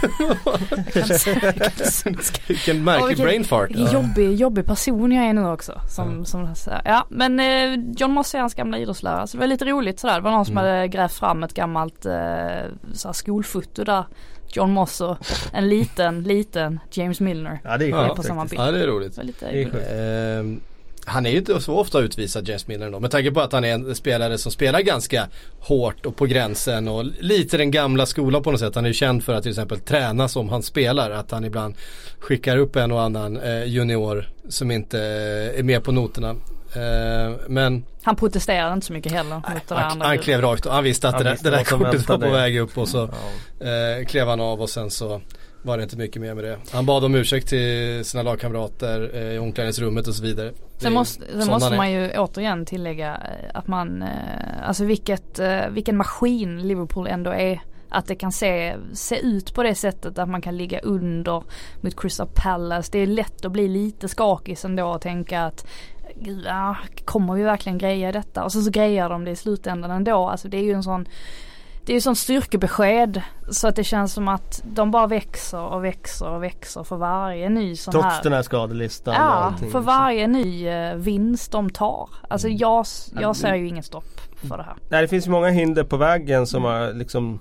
Vilken märklig brain fart. Jobbig person jag är nu också. Ja, men John Moss är hans gamla idrottslärare. Så det var lite roligt sådär. Det var någon som hade grävt fram ett gammalt skolfoto där. John Moss och en liten James Milner. Ja, det är skönt. På samma bild. Ja, det är roligt. Det var lite han är ju inte så ofta utvisad, James Milner då, med tanke på att han är en spelare som spelar ganska hårt och på gränsen och lite den gamla skolan på något sätt. Han är ju känd för att till exempel träna som han spelar, att han ibland skickar upp en och annan junior som inte är med på noterna. Men han protesterade inte så mycket heller. Han klev rakt och han visste att det där kortet var på väg upp och så klev han av och sen så var det inte mycket mer med det. Han bad om ursäkt till sina lagkamrater i omklädningsrummet och så vidare. Sen måste man ju återigen tillägga att man, alltså vilken maskin Liverpool ändå är. Att det kan se ut på det sättet att man kan ligga under mot Crystal Palace. Det är lätt att bli lite skakig ändå och tänka att kommer vi verkligen greja detta? Och så grejar de det i slutändan ändå. Alltså det är ju en sån styrkebesked så att det känns som att de bara växer och växer och växer för varje ny sån trots här. Den här skadelistan. Ja, för varje ny vinst de tar. Alltså jag ser ju inget stopp för det här. Nej, det finns ju många hinder på vägen som har liksom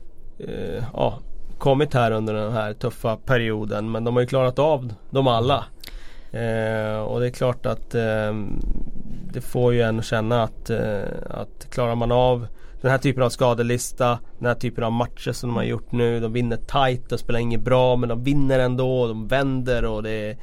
kommit här under den här tuffa perioden, men de har ju klarat av dem alla. Och det är klart att det får ju en känna att klarar man av den här typen av skadelista, den här typen av matcher som de har gjort nu, de vinner tight och spelar inget bra, men de vinner ändå, de vänder och det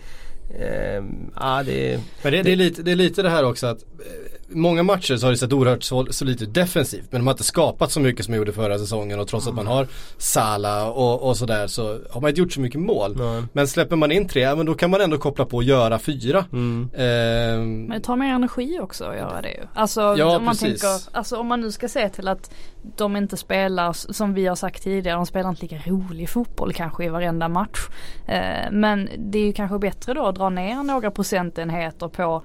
är lite det här också att många matcher så har det sett oerhört så lite defensivt, men de har inte skapat så mycket som de gjorde förra säsongen, och trots att man har Salah och sådär så har man inte gjort så mycket mål. Men släpper man in 3, men då kan man ändå koppla på och göra 4. Men det tar mer energi också att göra det ju. Alltså, om man tänker, alltså om man nu ska se till att de inte spelar, som vi har sagt tidigare, de spelar inte lika rolig fotboll kanske i varenda match. Men det är ju kanske bättre då att dra ner några procentenheter på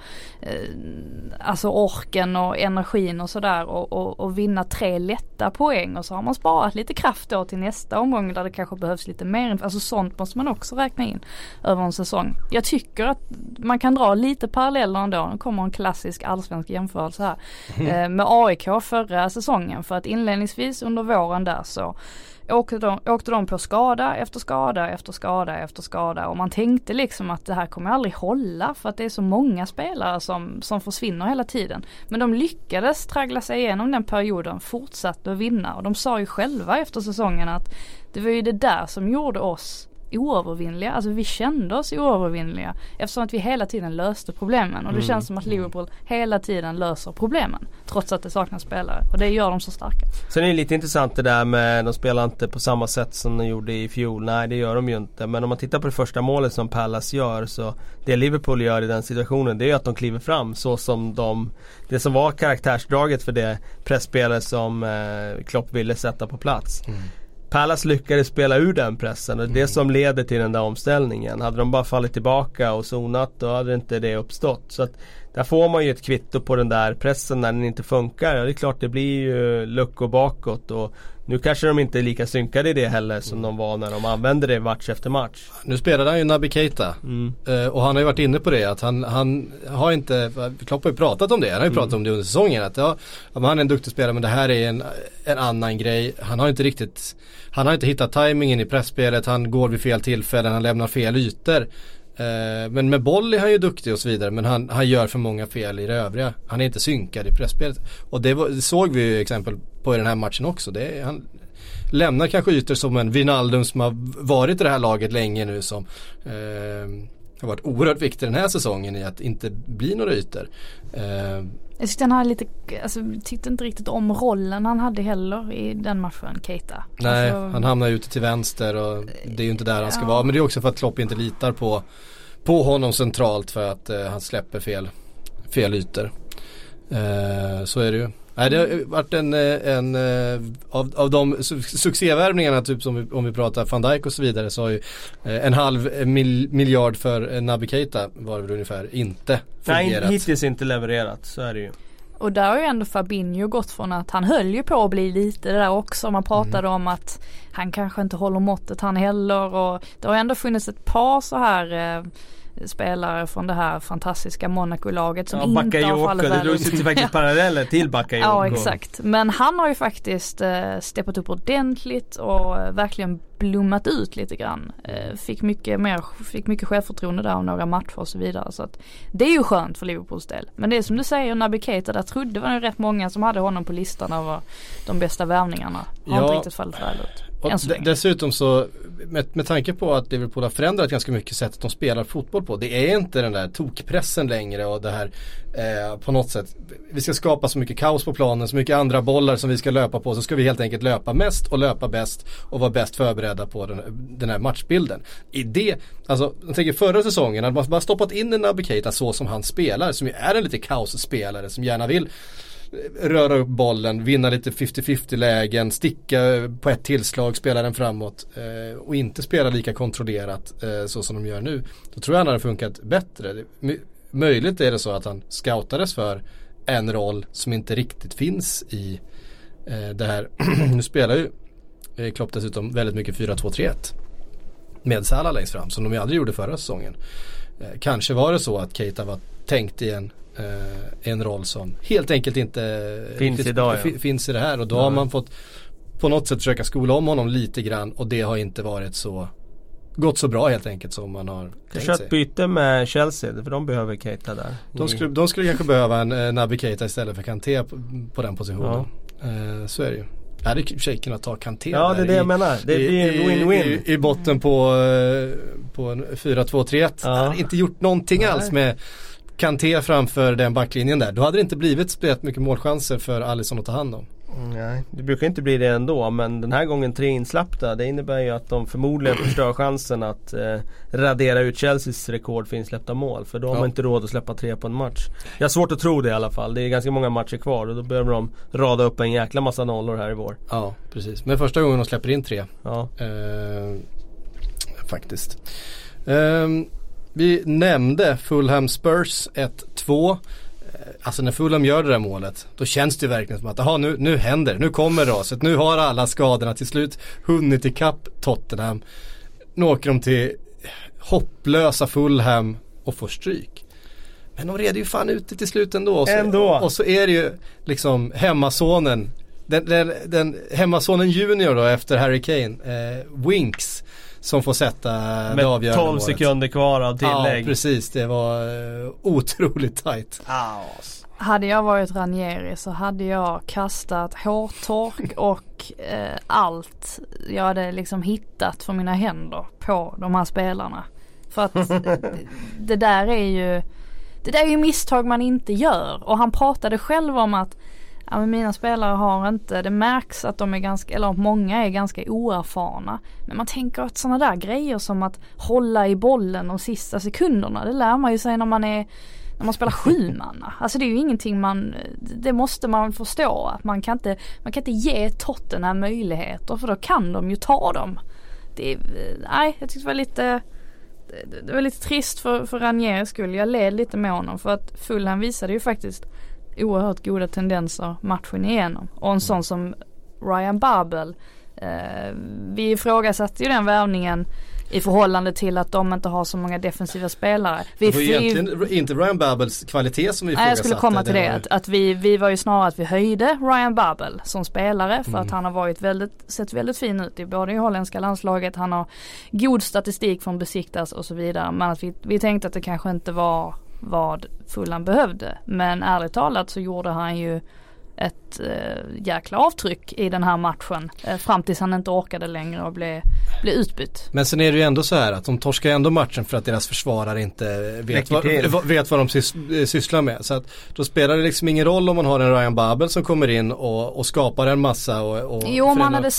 alltså orken och energin och sådär och vinna 3 lätta poäng, och så har man sparat lite kraft då till nästa omgång där det kanske behövs lite mer. Alltså sånt måste man också räkna in över en säsong. Jag tycker att man kan dra lite paralleller ändå. Nu kommer en klassisk allsvensk jämförelse här med AIK förra säsongen, för att inledningsvis under våren där så åkte de på skada efter skada efter skada efter skada, och man tänkte liksom att det här kommer aldrig hålla för att det är så många spelare som försvinner hela tiden. Men de lyckades traggla sig igenom den perioden, fortsatte att vinna, och de sa ju själva efter säsongen att det var ju det där som gjorde oss oövervinnliga. Alltså vi kände oss oövervinnliga eftersom att vi hela tiden löste problemen, och det känns som att Liverpool hela tiden löser problemen trots att det saknas spelare, och det gör dem så starka. Sen är det lite intressant det där med de spelar inte på samma sätt som de gjorde i fjol. Nej, det gör de ju inte, men om man tittar på det första målet som Palace gör, så det Liverpool gör i den situationen, det är ju att de kliver fram så som det som var karaktärsdraget för det pressspelet som Klopp ville sätta på plats. Palace lyckades spela ur den pressen, och det som leder till den där omställningen. Hade de bara fallit tillbaka och zonat, då hade inte det uppstått. Så att där får man ju ett kvitto på den där pressen när den inte funkar. Ja, det är klart, det blir ju luckor bakåt, och nu kanske de inte är lika synkade i det heller som de var när de använde det match efter match. Nu spelade han ju Naby Keita och han har ju varit inne på det att han har inte, Klopp har ju pratat om det, han har ju pratat om det under säsongen, att han är en duktig spelare, men det här är en annan grej. Han har inte hittat tajmingen i pressspelet, han går vid fel tillfällen, han lämnar fel ytor. Men med boll är han ju duktig och så vidare, men han gör för många fel i det övriga. Han är inte synkad i pressspelet, och det såg vi ju exempel på i den här matchen också. Han lämnar kanske ytor som en Wijnaldum som har varit i det här laget länge nu, som har varit oerhört viktig den här säsongen i att inte bli några ytor. Jag tyckte han hade tyckte inte riktigt om rollen han hade heller i den matchen, Keita. Nej, han hamnar ute till vänster och det är ju inte där han ska vara. Men det är också för att Klopp inte litar på honom centralt, för att han släpper fel ytor. Så är det ju. Nej, det har varit en av de succévärvningarna, typ som om vi pratar Van Dijk och så vidare, så har ju 1,5 miljard för Naby Keita var det väl ungefär inte fungerat. Nej, hittills inte levererat, så är det ju. Och där har ju ändå Fabinho gått från att han höll ju på att bli lite det där också. Man pratade om att han kanske inte håller måttet han heller, och det har ändå funnits ett par så här spelare från det här fantastiska Monaco-laget som inte har fallit väl. Det drog sig faktiskt paralleller till Bakayoko. Ja, exakt. Men han har ju faktiskt steppat upp ordentligt och verkligen blommat ut lite grann. Fick mycket självförtroende där av några matcher och så vidare. Så att det är ju skönt för Liverpools del. Men det är som du säger, Naby Keita, där det var ju rätt många som hade honom på listan över de bästa värvningarna. Har inte riktigt fallit väl ut. Dessutom så med tanke på att Liverpool har förändrat ganska mycket sättet de spelar fotboll på. Det är inte den där tokpressen längre och det här på något sätt. Vi ska skapa så mycket kaos på planen, så mycket andra bollar som vi ska löpa på, så ska vi helt enkelt löpa mest och löpa bäst och vara bäst förberedda på den här matchbilden. Jag tänker förra säsongen hade man bara stoppat in en Naby Keita så som han spelar, som ju är en lite kaosspelare som gärna vill röra upp bollen, vinna lite 50-50 lägen, sticka på ett tillslag, spela den framåt och inte spela lika kontrollerat så som de gör nu. Då tror jag han hade funkat bättre. Möjligt är det så att han scoutades för en roll som inte riktigt finns i det här. Nu spelar ju Klopp dessutom väldigt mycket 4-2-3-1 med Salah längst fram, som de ju aldrig gjorde förra säsongen. Kanske var det så att Keita var tänkt i en roll som helt enkelt inte finns i det här, och då har man fått på något sätt försöka skola om honom lite grann, och det har inte varit gått så bra helt enkelt som man har tänkt sig. Kört byte med Chelsea, för de behöver Keita där. De skulle kanske behöva en Naby Keita istället för Kanté på den positionen. Så är det ju. Jag hade i sig kunnat ta Kanté det är det jag menar. Det blir en win-win. I botten på en 4-2-3-1. Hade inte gjort någonting alls med Kanté framför den backlinjen där. Då hade det inte blivit spelat mycket målchanser för Alisson att ta hand om. Nej, det brukar inte bli det ändå, men den här gången 3 insläppta, det innebär ju att de förmodligen förstör chansen att radera ut Chelseas rekord för insläppta mål, för då har man inte råd att släppa 3 på en match. Jag har svårt att tro det i alla fall. Det är ganska många matcher kvar och då behöver de rada upp en jäkla massa nollor här i vår. Ja, precis. Men första gången de släpper in 3. Ja. Faktiskt. Vi nämnde Fulham Spurs 1-2. Alltså när Fulham gör det där målet, då känns det verkligen som att nu händer, nu kommer raset, nu har alla skadorna till slut hunnit ikapp Tottenham. Nu åker de till hopplösa Fulham och får stryk. Men de reder ju fan ute till slut ändå. Och så är det ju liksom hemmasonen, den hemmasonen junior då efter Harry Kane, Winks, som får sätta det avgörande 12 sekunder kvar av tillägg. Ja, precis. Det var otroligt tajt. Hade jag varit Ranieri så hade jag kastat hårtork och allt jag hade liksom hittat för mina händer på de här spelarna. För att det där är ju misstag man inte gör. Och han pratade själv om att men mina spelare har inte, det märks att de är ganska, eller många är ganska oerfarna. Men man tänker att sådana där grejer som att hålla i bollen de sista sekunderna, det lär man ju sig när man spelar 7-manna. Alltså det är ju ingenting det måste man förstå, att man kan inte ge Tottenham möjligheter, för då kan de ju ta dem. Jag tyckte det var lite trist för Ranieris skull. Jag led lite med honom, för att Fulham visade ju faktiskt oerhört goda tendenser matchen igenom. Och en sån som Ryan Babel, vi ifrågasatte ju den värvningen i förhållande till att de inte har så många defensiva spelare. Det var egentligen inte Ryan Babels kvalitet som vi ifrågasatte. Jag skulle komma till det. Att vi var ju snarare att vi höjde Ryan Babel som spelare, för att han har varit sett väldigt fin ut i både i holländska landslaget. Han har god statistik från Besiktas och så vidare. Men att vi tänkte att det kanske inte var vad Fulham behövde. Men ärligt talat så gjorde han ju ett jäkla avtryck i den här matchen fram tills han inte orkade längre och blev utbytt. Men sen är det ju ändå så här att de torskar ändå matchen för att deras försvarare inte vet vad de sysslar med. Så att då spelar det liksom ingen roll om man har en Ryan Babel som kommer in och skapar en massa om han hade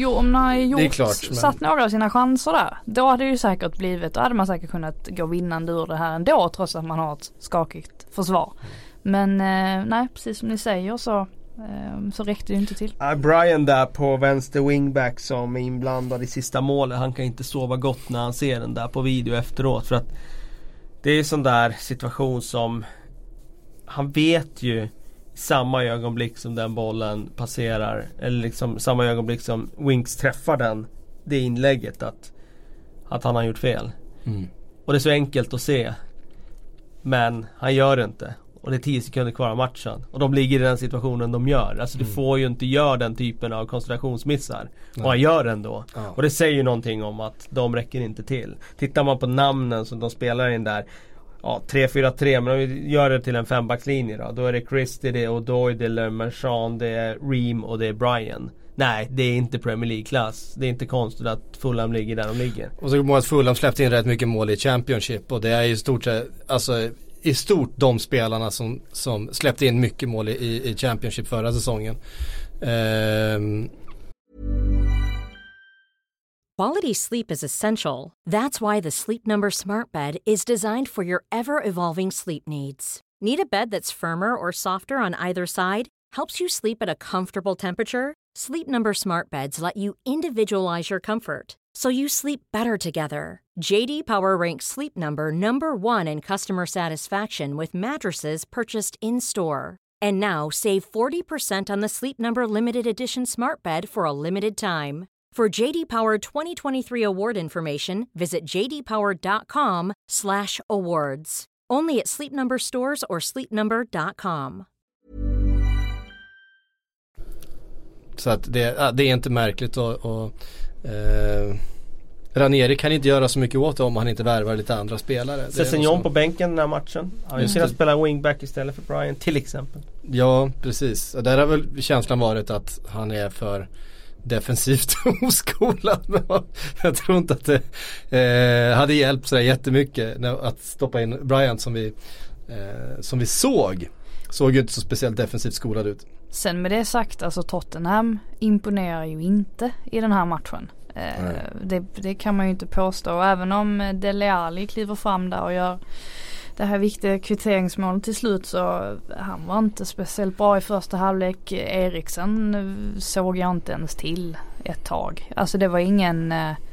satt några av sina chanser där, då hade det ju säkert då hade man säkert kunnat gå vinnande ur det här ändå, trots att man har ett skakigt försvar. Men nej, precis som ni säger så räckte det inte till. Brian där på vänster wingback som är inblandad i sista målet, han kan inte sova gott när han ser den där på video efteråt, för att det är en sån där situation som han vet ju i samma ögonblick som den bollen passerar, eller liksom samma ögonblick som Winks träffar det inlägget, att han har gjort fel. Och det är så enkelt att se, men han gör det inte. och det är 10 sekunder kvar av matchen och de ligger i den situationen de gör. Alltså du får ju inte göra den typen av koncentrationsmissar. Och han gör det ändå. Och det säger ju någonting om att de räcker inte till. Tittar man på namnen som de spelar in där, 3-4-3, men om vi gör det till en 5-backslinje då är det Christie, det är Odoi, det är Le Marchand, det är Ream och det är Bryan. Nej, det är inte Premier League-klass. Det är inte konstigt att Fulham ligger där de ligger. Och så kommer att Fulham släppte in rätt mycket mål i Championship, och det är i stort de spelarna som släppte in mycket mål i Championship förra säsongen. Quality sleep is essential. That's why the Sleep Number Smart Bed is designed for your ever-evolving sleep needs. Need a bed that's firmer or softer on either side? Helps you sleep at a comfortable temperature? Sleep Number Smart Beds let you individualize your comfort, so you sleep better together. JD Power ranks Sleep Number #1 in customer satisfaction with mattresses purchased in-store. And now save 40% on the Sleep Number Limited Edition Smart Bed for a limited time. For JD Power 2023 award information, visit jdpower.com/awards. Only at Sleep Number stores or sleepnumber.com. Så att det är inte märkligt, och Ranieri kan inte göra så mycket åt det om han inte värvar lite andra spelare. Sessignon på bänken den här matchen. Han vill kunna spela wingback istället för Bryan till exempel. Ja, precis. Där har väl känslan varit att han är för defensivt oskolad. Jag tror inte att det hade hjälpt så jättemycket att stoppa in Bryan som vi såg ju inte så speciellt defensivt skolad ut. Sen med det sagt, alltså Tottenham imponerar ju inte i den här matchen. Det kan man ju inte påstå. Och även om Dele Alli kliver fram där och gör det här viktiga kvitteringsmålet till slut, så han var inte speciellt bra i första halvlek. Eriksen såg jag inte ens till ett tag. Alltså det var ingen...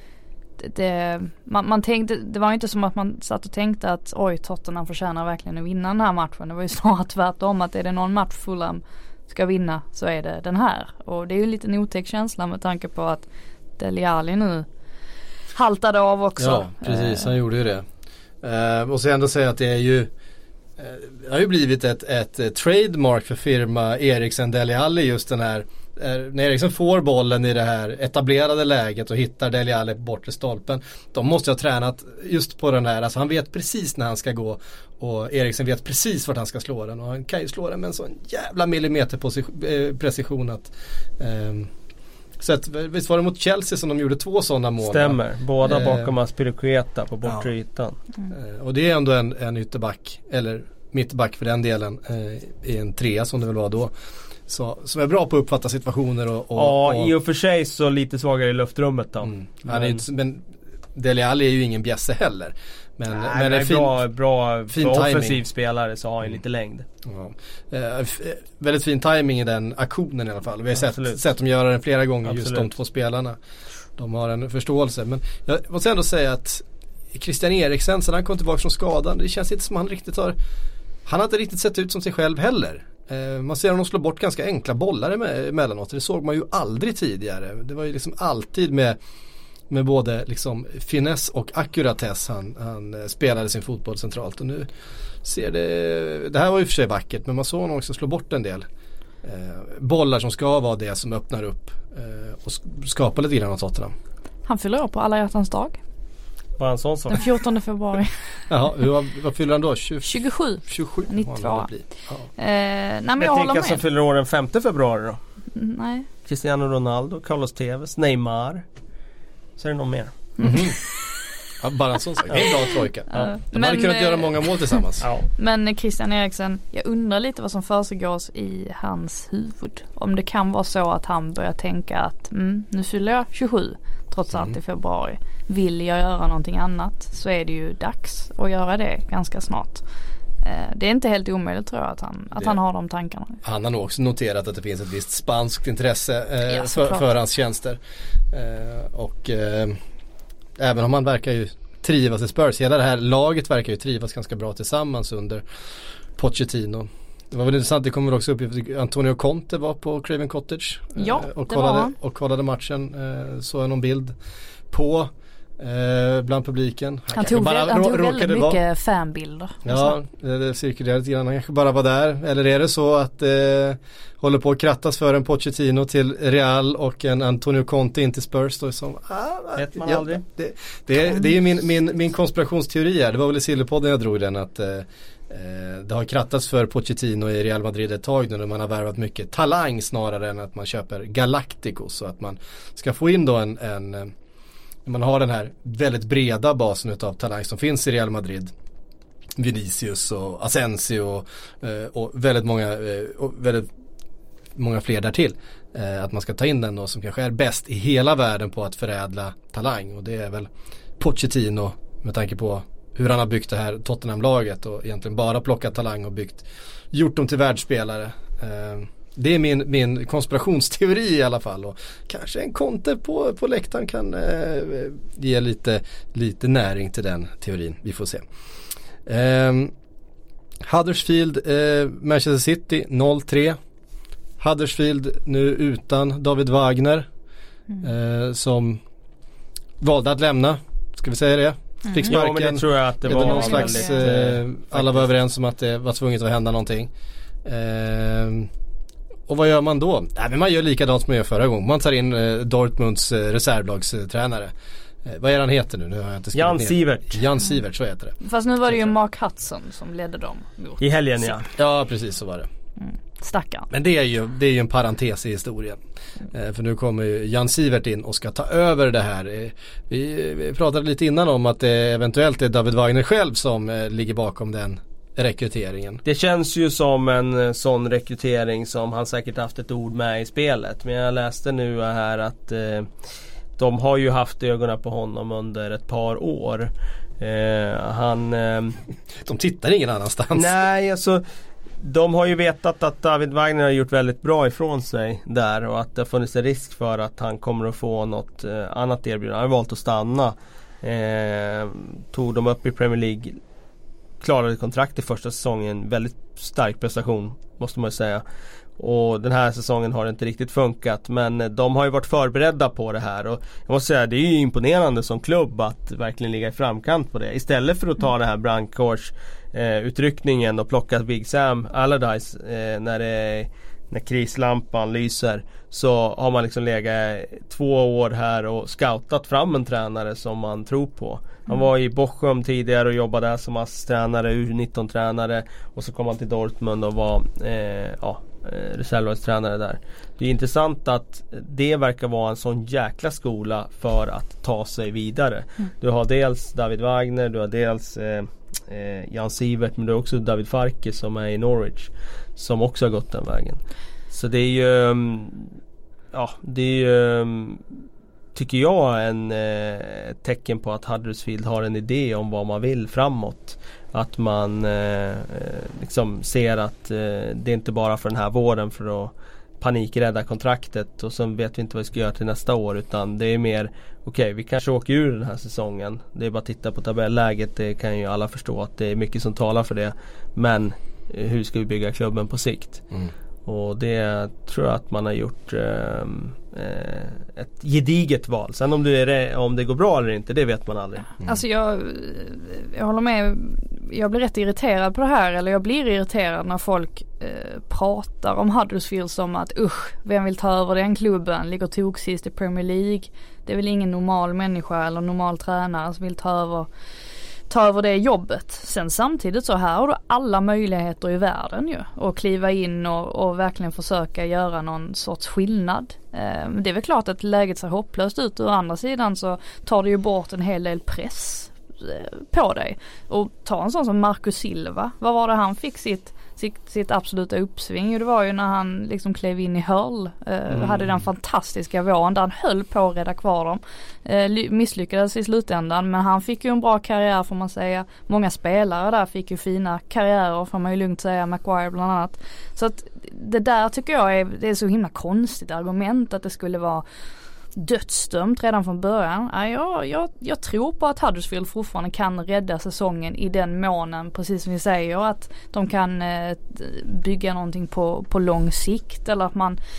Man tänkte, det var inte som att man satt och tänkte att Tottenham förtjänar verkligen att vinna den här matchen. Det var ju snarare tvärtom, att är det någon match Fulham ska vinna så är det den här. Och det är ju lite en otäck känsla med tanke på att Dele Alli nu haltade av också. Ja, precis. Han gjorde ju det. Och så ändå säga att det är ju det har ju blivit ett trademark för firma Eriksen Dele Alli, just den här när Eriksen får bollen i det här etablerade läget och hittar Dele Alli på bortre stolpen. De måste ha tränat just på den här, alltså han vet precis när han ska gå, och Eriksen vet precis vart han ska slå den, och han kan ju slå den med en sån jävla millimeter precision att så att, visst var det mot Chelsea som de gjorde 2 sådana mål? Stämmer, båda bakom Aspilicueta på bortre ytan. Och det är ändå en ytterback, eller mittback för den delen, i en 3 som det väl var då, så, som är bra på att uppfatta situationer och i och för sig så lite svagare i luftrummet då. Men Dele Alli är ju ingen bjässe heller. Men är bra fin offensiv spelare, så har han lite längd. Väldigt fin timing i den aktionen i alla fall. Vi har sett dem göra den flera gånger. Just de 2 spelarna. De har en förståelse. Men jag måste ändå säga att Christian Eriksen, sen han kom tillbaka från skadan, det känns inte som han riktigt har inte riktigt sett ut som sig själv heller. Man ser honom slå bort ganska enkla bollar emellanåt. Det såg man ju aldrig tidigare. Det var ju liksom alltid med både liksom finess och ackuratess han spelade sin fotboll centralt, och nu ser det här var ju för sig vackert, men man såg honom också slå bort en del bollar som ska vara det som öppnar upp och skapar lite grann av Tottenham. Han fyller på alla hjärtans dag. Var han sån sak? Den 14 februari. Jaha, vad fyller han då? 27. 92. Men jag håller tänker med. som fyller år den 5 februari då? Nej. Cristiano Ronaldo, Carlos Tevez, Neymar. Så är det någon mer. Ja, bara en sån sak. Det är en bra trojka. De hade kunnat göra många mål tillsammans. Men Christian Eriksen, jag undrar lite vad som försiggås i hans huvud. Om det kan vara så att han börjar tänka att nu fyller jag 27 trots allt i februari. Vill jag göra någonting annat så är det ju dags att göra det ganska snart. Det är inte helt omöjligt, tror jag, att han har de tankarna. Han har nog också noterat att det finns ett visst spanskt intresse för hans tjänster. Och även om han verkar ju trivas i Spurs, hela det här laget verkar ju trivas ganska bra tillsammans under Pochettino. Det var väl intressant, det kommer också upp, Antonio Conte var på Craven Cottage och kollade matchen, så jag någon bild på. bland publiken. Han tog väldigt mycket fanbilder. Ja, det cirkulerade lite grann. Han kanske bara var där. Eller är det så att håller på att krattas för en Pochettino till Real och en Antonio Conte in till Spurs då, som vet man aldrig. Det är ju min konspirationsteori här. Det var väl i Sillypodden jag drog den att det har krattats för Pochettino i Real Madrid ett tag nu när man har värvat mycket talang snarare än att man köper Galacticos, så att man ska få in då man har den här väldigt breda basen utav talang som finns i Real Madrid, Vinicius och Asensio och väldigt många fler där till, att man ska ta in den då som kanske är bäst i hela världen på att förädla talang, och det är väl Pochettino med tanke på hur han har byggt det här Tottenham-laget och egentligen bara plockat talang och gjort dem till världsspelare. Det är min konspirationsteori i alla fall, och kanske en Conte på läktaren kan ge lite näring till den teorin. Vi får se. Huddersfield, Manchester City 0-3. Huddersfield nu utan David Wagner som valde att lämna, ska vi säga det? Fick sparken. Ja, men det tror jag att det var någon slags, alla var överens om att det var tvunget att hända någonting. Och vad gör man då? Nej, men man gör likadant som man gör förra gången. Man tar in Dortmunds reservlagstränare. Vad är han heter nu? Har jag inte Jan Sievert. Jan Sievert, så heter det. Fast nu var det ju Mark Hudson som ledde dem. I helgen, ja. Ja, precis så var det. Stackarn. Men det är ju en parentes i historien. För nu kommer ju Jan Sievert in och ska ta över det här. Vi pratade lite innan om att det eventuellt är David Wagner själv som ligger bakom den rekryteringen. Det känns ju som en sån rekrytering som han säkert haft ett ord med i spelet. Men jag läste nu här att de har ju haft ögonen på honom under ett par år. De tittar ingen annanstans. Nej, alltså de har ju vetat att David Wagner har gjort väldigt bra ifrån sig där, och att det har funnits en risk för att han kommer att få något annat erbjudande. Han har valt att stanna. Tog dem upp i Premier League, klarade kontrakt i första säsongen, väldigt stark prestation måste man säga. Och den här säsongen har det inte riktigt funkat, men de har ju varit förberedda på det här, och jag måste säga det är ju imponerande som klubb att verkligen ligga i framkant på det. Istället för att ta det här brandkårsutryckningen och plocka Big Sam Allardyce när krislampan lyser, så har man liksom legat 2 år här och scoutat fram en tränare som man tror på. Han var i Bochum tidigare och jobbade där som ASS-tränare, U19-tränare, och så kom han till Dortmund och var reservlagstränare där. Det är intressant att det verkar vara en sån jäkla skola för att ta sig vidare. Du har dels David Wagner, du har dels Jan Sievert, men du har också David Farke som är i Norwich som också har gått den vägen. Så det är ju tycker jag ett tecken på att Huddersfield har en idé om vad man vill framåt. Att man liksom ser att det är inte bara för den här våren för att panikrädda kontraktet och sen vet vi inte vad vi ska göra till nästa år, utan det är mer okej, vi kanske åker ur den här säsongen. Det är bara att titta på tabelläget, det kan ju alla förstå att det är mycket som talar för det, men hur ska vi bygga klubben på sikt? Och det tror jag att man har gjort ett gediget val. Sen om det går bra eller inte, det vet man aldrig. Alltså jag håller med. Jag blir rätt irriterad på det här. Eller jag blir irriterad när folk pratar om Huddersfield som att vem vill ta över den klubben? Ligger toksist i Premier League. Det är väl ingen normal människa eller normal tränare som vill ta över det jobbet. Sen samtidigt så här har du alla möjligheter i världen ju. Att kliva in och verkligen försöka göra någon sorts skillnad. Det är väl klart att läget ser hopplöst ut. Å andra sidan så tar det ju bort en hel del press på dig. Och ta en sån som Marcus Silva. Vad var det han fick sitt absoluta uppsving? Det var ju när han liksom klev in i Hull. Hade den fantastiska våren där han höll på att rädda kvar dem. Misslyckades i slutändan, men han fick ju en bra karriär får man säga. Många spelare där fick ju fina karriärer får man ju lugnt säga. Maguire bland annat. Så att det där tycker jag det är så himla konstigt argument att det skulle vara dödsdömt redan från början. Jag tror på att Huddersfield fortfarande kan rädda säsongen i den månen, precis som vi säger, att de kan bygga någonting på lång sikt, eller att man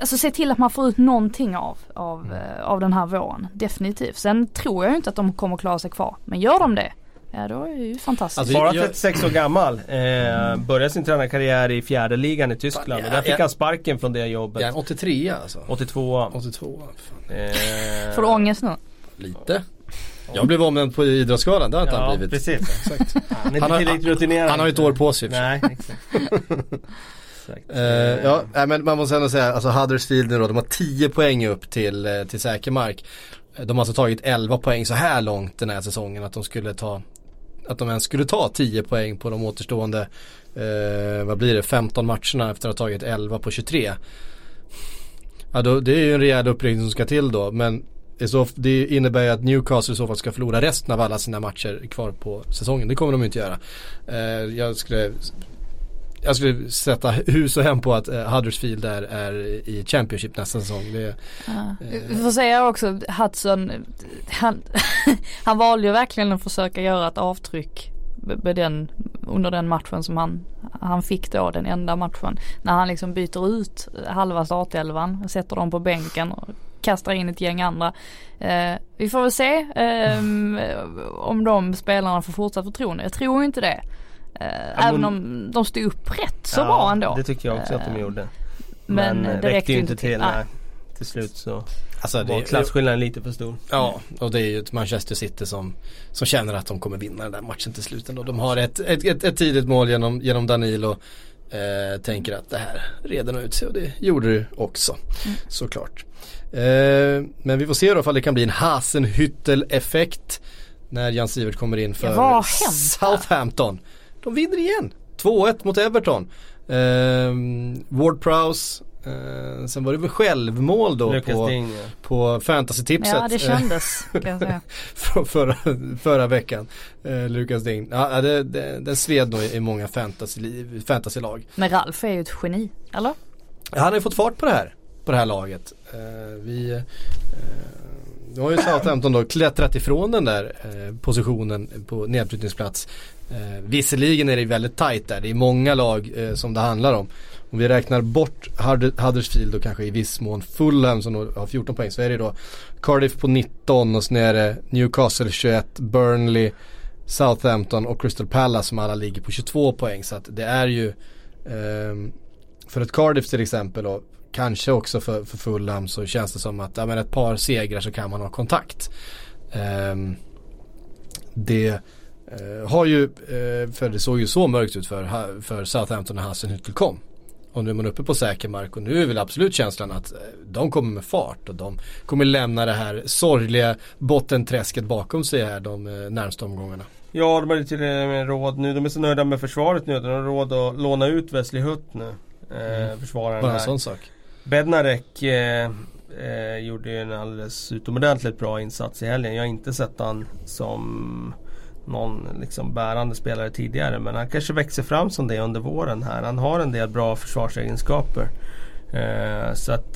alltså se till att man får ut någonting av den här våren. Definitivt. Sen tror jag ju inte att de kommer klara sig kvar. Men gör de det, ja då är det ju fantastiskt. Alltså, bara 36 år gammal. Började sin tränarkarriär i 4:e ligan i Tyskland. Där fick han sparken från det jobbet. Ja, 83 alltså. 82. Får du ångest nu? Lite. Jag blev omvänd på Idrottsgalan, det har inte han blivit. Precis. Exakt. Han är inte tillräckligt rutinerad. Han har ju ett år på sig. Nej, exakt. Men man måste ändå säga, alltså Huddersfield nu då, de har 10 poäng upp till säker mark. De har alltså tagit 11 poäng så här långt den här säsongen att de ens skulle ta 10 poäng på de återstående 15 matcherna efter att ha tagit 11 på 23. Ja, det är ju en rejäl uppräkning som ska till då, men det innebär ju att Newcastle i så fall ska förlora resten av alla sina matcher kvar på säsongen. Det kommer de inte göra. Jag skulle sätta hus och hem på att Huddersfield är i Championship nästa säsong. Vi får säga också, Hudson han valde ju verkligen att försöka göra ett avtryck under den matchen som han fick då, den enda matchen. När han liksom byter ut halva startelvan och sätter dem på bänken och kastar in ett gäng andra. Vi får väl se om de spelarna får fortsatt förtroende. Jag tror inte det. Även om de stod upp rätt så bra ändå. Det tycker jag också att de gjorde. Men det räckte ju inte till. Till slut så alltså var klasskillnaden lite för stor. Ja, och det är ju ett Manchester City som känner att de kommer vinna den där matchen till slut ändå. De har ett tidigt mål genom Danilo. Tänker att det här reder nog ut sig, och det gjorde det också. Såklart. Men vi får se då ifall det kan bli en Hasenhüttl-effekt när Jan Sivert kommer in för Southampton. De vinner igen. 2-1 mot Everton. Ward-Prowse. Sen var det väl självmål då på fantasy-tipset. Ja, det kändes kan jag säga. förra veckan. Lucas Digne. Ja, den sved nog i många fantasy-lag. Men Ralf är ju ett geni, eller? Han har ju fått fart på det här laget. Nu har ju Southampton då klättrat ifrån den där positionen på nedflyttningsplats. Visserligen är det väldigt tajt där. Det är många lag som det handlar om. Om vi räknar bort Huddersfield och kanske i viss mån Fulham som har 14 poäng, så är det då Cardiff på 19 och sen är det Newcastle 21, Burnley, Southampton och Crystal Palace som alla ligger på 22 poäng. Så att det är ju för ett Cardiff till exempel och kanske också för Fulham så känns det som att ett par segrar så kan man ha kontakt. Det har ju för det såg ju så mörkt ut för Southampton när Hasenhüttl kom. Och nu är man uppe på säker mark och nu är väl absolut känslan att de kommer med fart och de kommer lämna det här sorgliga bottenträsket bakom sig här de närmaste omgångarna. Ja, de har till och med råd nu. De är så nöjda med försvaret nu. De har råd att låna ut Wesley Hutt nu. Försvararen bara en sån sak. Bednarek gjorde en alldeles utomordentligt bra insats i helgen. Jag har inte sett han som någon liksom bärande spelare tidigare, men han kanske växer fram som det under våren här. Han har en del bra försvarsegenskaper. Så att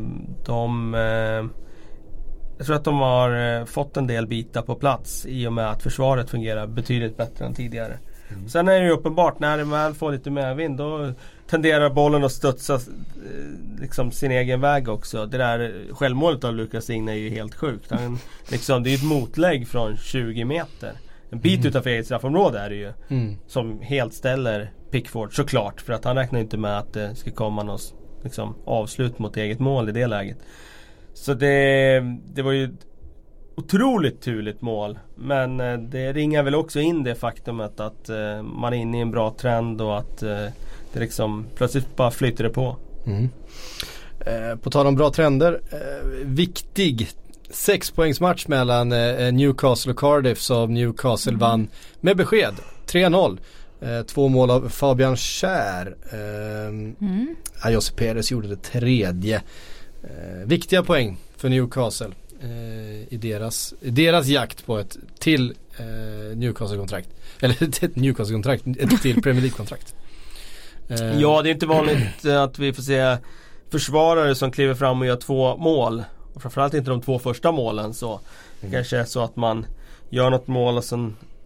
jag tror att de har fått en del bitar på plats i och med att försvaret fungerar betydligt bättre än tidigare. Sen är det ju uppenbart när de väl får lite medvind då tenderar bollen att studsa liksom sin egen väg också. Det där självmålet av Lucas Digne är ju helt sjukt. Liksom, det är ett motlägg från 20 meter. En bit utanför eget straffområde är det ju. Som helt ställer Pickford såklart. För att han räknar inte med att det ska komma något liksom, avslut mot eget mål i det läget. Så det var ju otroligt turligt mål. Men det ringar väl också in det faktumet att man är inne i en bra trend och att det liksom plötsligt bara flyter det på. På tal om bra trender, viktig 6-poängsmatch mellan Newcastle och Cardiff som Newcastle vann med besked 3-0. 2 mål av Fabian Schär. José Perez gjorde det tredje. Viktiga poäng för Newcastle i deras jakt på ett till Newcastle-kontrakt. Eller ett Newcastle-kontrakt, ett till Premier League-kontrakt. Ja, det är inte vanligt att vi får se försvarare som kliver fram och gör 2 mål. Och framförallt inte de 2 första målen. Så det kanske är så att man gör något mål och sen